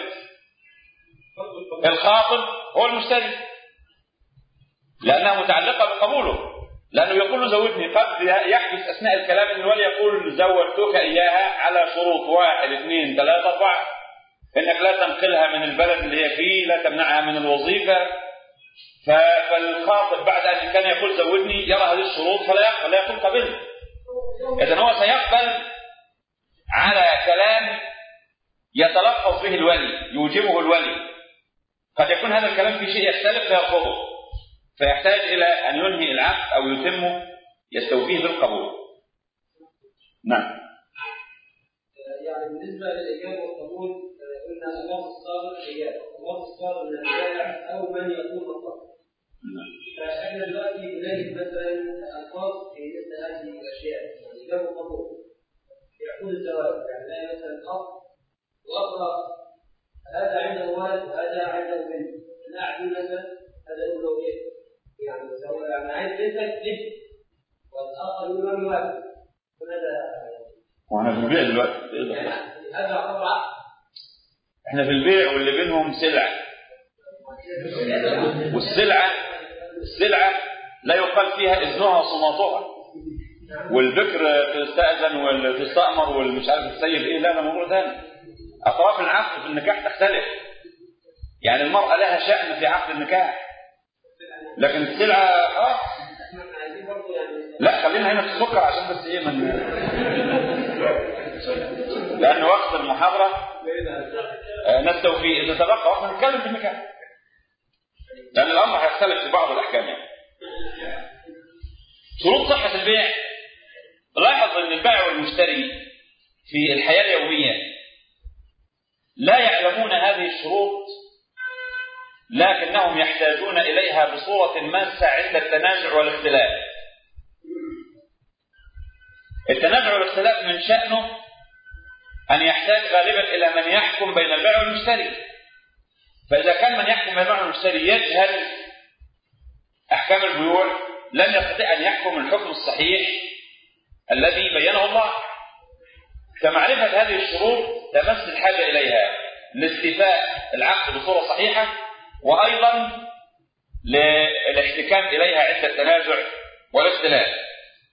الخاطب هو المشتري لانها متعلقه بقبوله، لانه يقول له زوجني. قد يحدث اثناء الكلام ان الولي يقول زوجتك اياها على شروط واحد اثنين ثلاثه اربعه، انك لا تنقلها من البلد اللي هي فيه، لا تمنعها من الوظيفه. فالخاطب بعد ان كان يقول زوجني يرى هذه الشروط فلا يقبل، لا يقول قبل. اذا هو سيقبل على كلام يتلفظ به الولي، يوجبه الولي. قد يكون هذا الكلام في شيء يختلف فيرفضه، فيحتاج الى ان ينهي العقد او يتمه يستوفيه بالقبول. نعم. يعني بالنسبه للاجابه والقبول قلنا اللفظ الصادر اجابه، اللفظ الصادر من البائع او من يكون مطلقا. فاحنا دلوقتي بنجد مثلا الفاظ في مثل هذه الاشياء، يعني اجابه وقبول في عقود الزواج، يعني لا مثلا اب واقرا هذا عنده ولد وهذا عنده بنت، انا اعطي مثلا هذا له زوجين، يعني سواء يعني عايز بنتك تجي والاخر يقول له واحد، وهذا واحنا في البيع دلوقتي هذا يعتبر عقد. احنا في البيع واللي بينهم سلعه، والسلعه السلعه لا يقال فيها اذنها وصماتها، والبكر تستاذن والتستامر والمش عارف السيد ايه، لا ده موضوع ثاني. اطراف العقد في النكاح تختلف، يعني المراه لها شأن في عقد النكاح، لكن السلعه اه لا خلينا هنا في السكر عشان بس ايه من لان وقت المحاضره نستوفي اذا تبقى وقت نتكلم في النكاح، لان الامر هيختلف في بعض الاحكام. يعني شروط صحه البيع، لاحظ ان البائع والمشتري في الحياه اليوميه لا يعلمون هذه الشروط، لكنهم يحتاجون اليها بصوره ماسه عند التنازع والاختلاف. التنازع والاختلاف من شأنه أن يحتاج غالبا إلى من يحكم بين البائع والمشتري، فإذا كان من يحكم بين البائع والمشتري يجهل أحكام البيوع لن يستطيع أن يحكم الحكم الصحيح الذي بينه الله. فمعرفة هذه الشروط تمس الحاجة إليها لاستيفاء العقد بصورة صحيحة، وأيضا للاحتكام إليها عند التنازع والاختلاف.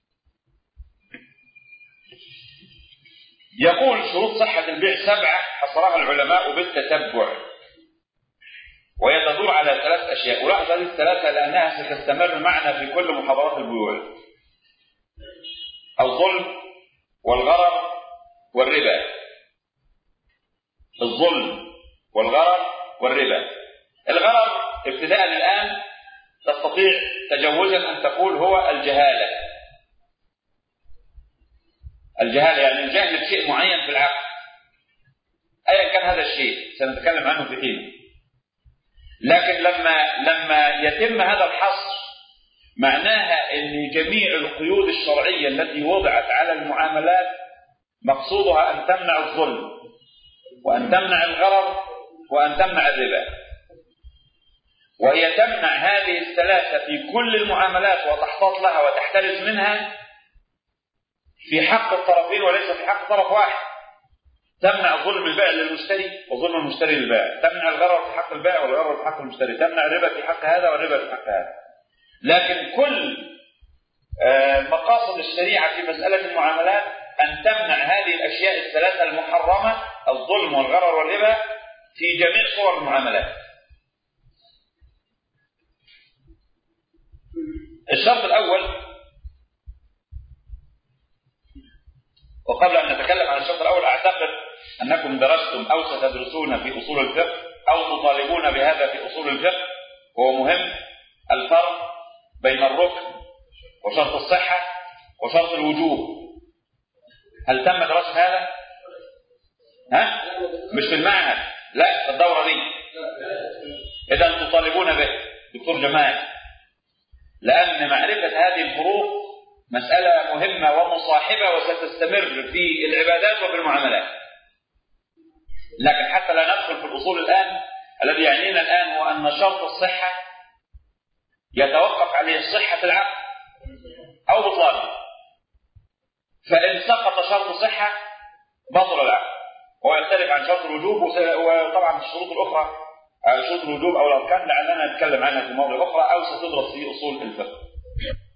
يقول شروط صحة البيع سبعة حصرها العلماء بالتتبع، وهي تدور على ثلاث أشياء، ولاحظ هذه الثلاثة لأنها ستستمر معنا في كل محاضرات البيوع: الظلم والغرر والربا. الظلم والغرر والربا. الغرر ابتداء الآن تستطيع تجوزا أن تقول هو الجهالة. الجهالة يعني الجهل بشيء معين في العقد، أيا كان هذا الشيء سنتكلم عنه في حين. لكن لما لما يتم هذا الحصر معناها أن جميع القيود الشرعية التي وضعت على المعاملات مقصودها أن تمنع الظلم وأن تمنع الغرر وأن تمنع الربا، وهي تمنع هذه الثلاثة في كل المعاملات وتحتاط لها وتحترز منها في حق الطرفين وليس في حق طرف واحد. تمنع ظلم البائع للمشتري وظلم المشتري للبائع، تمنع الغرر في حق البائع والغرر في حق المشتري، تمنع الربا في حق هذا والربا في حق هذا. لكن كل مقاصد الشريعة في مسألة المعاملات أن تمنع هذه الأشياء الثلاثة المحرمة، الظلم والغرر والربا، في جميع صور المعاملات. الشرط الأول، وقبل أن نتكلم عن الشرط الأول أعتقد أنكم درستم أو ستدرسون في أصول الفقه أو تطالبون بهذا في أصول الفقه، وهو مهم، الفرق بين الركن وشرط الصحة وشرط الوجوب. هل تم دراسة هذا؟ ها؟ مش في المعهد، لا في الدورة دي. إذا تطالبون به دكتور جمال، لأن معرفة هذه الفروق مسألة مهمة ومصاحبة وستستمر في العبادات وفي المعاملات. لكن حتى لا ندخل في الأصول الآن، الذي يعنينا الآن هو أن شرط الصحة يتوقف عليه صحة العقد أو بطلانه، فإن سقط شرط صحة بطل العقد، وهو يختلف عن شرط الوجوب. وطبعا الشروط الأخرى شروط الوجوب أو الأركان لعلنا نتكلم عنها في موضع أخرى أو ستدرس في أصول الفقه.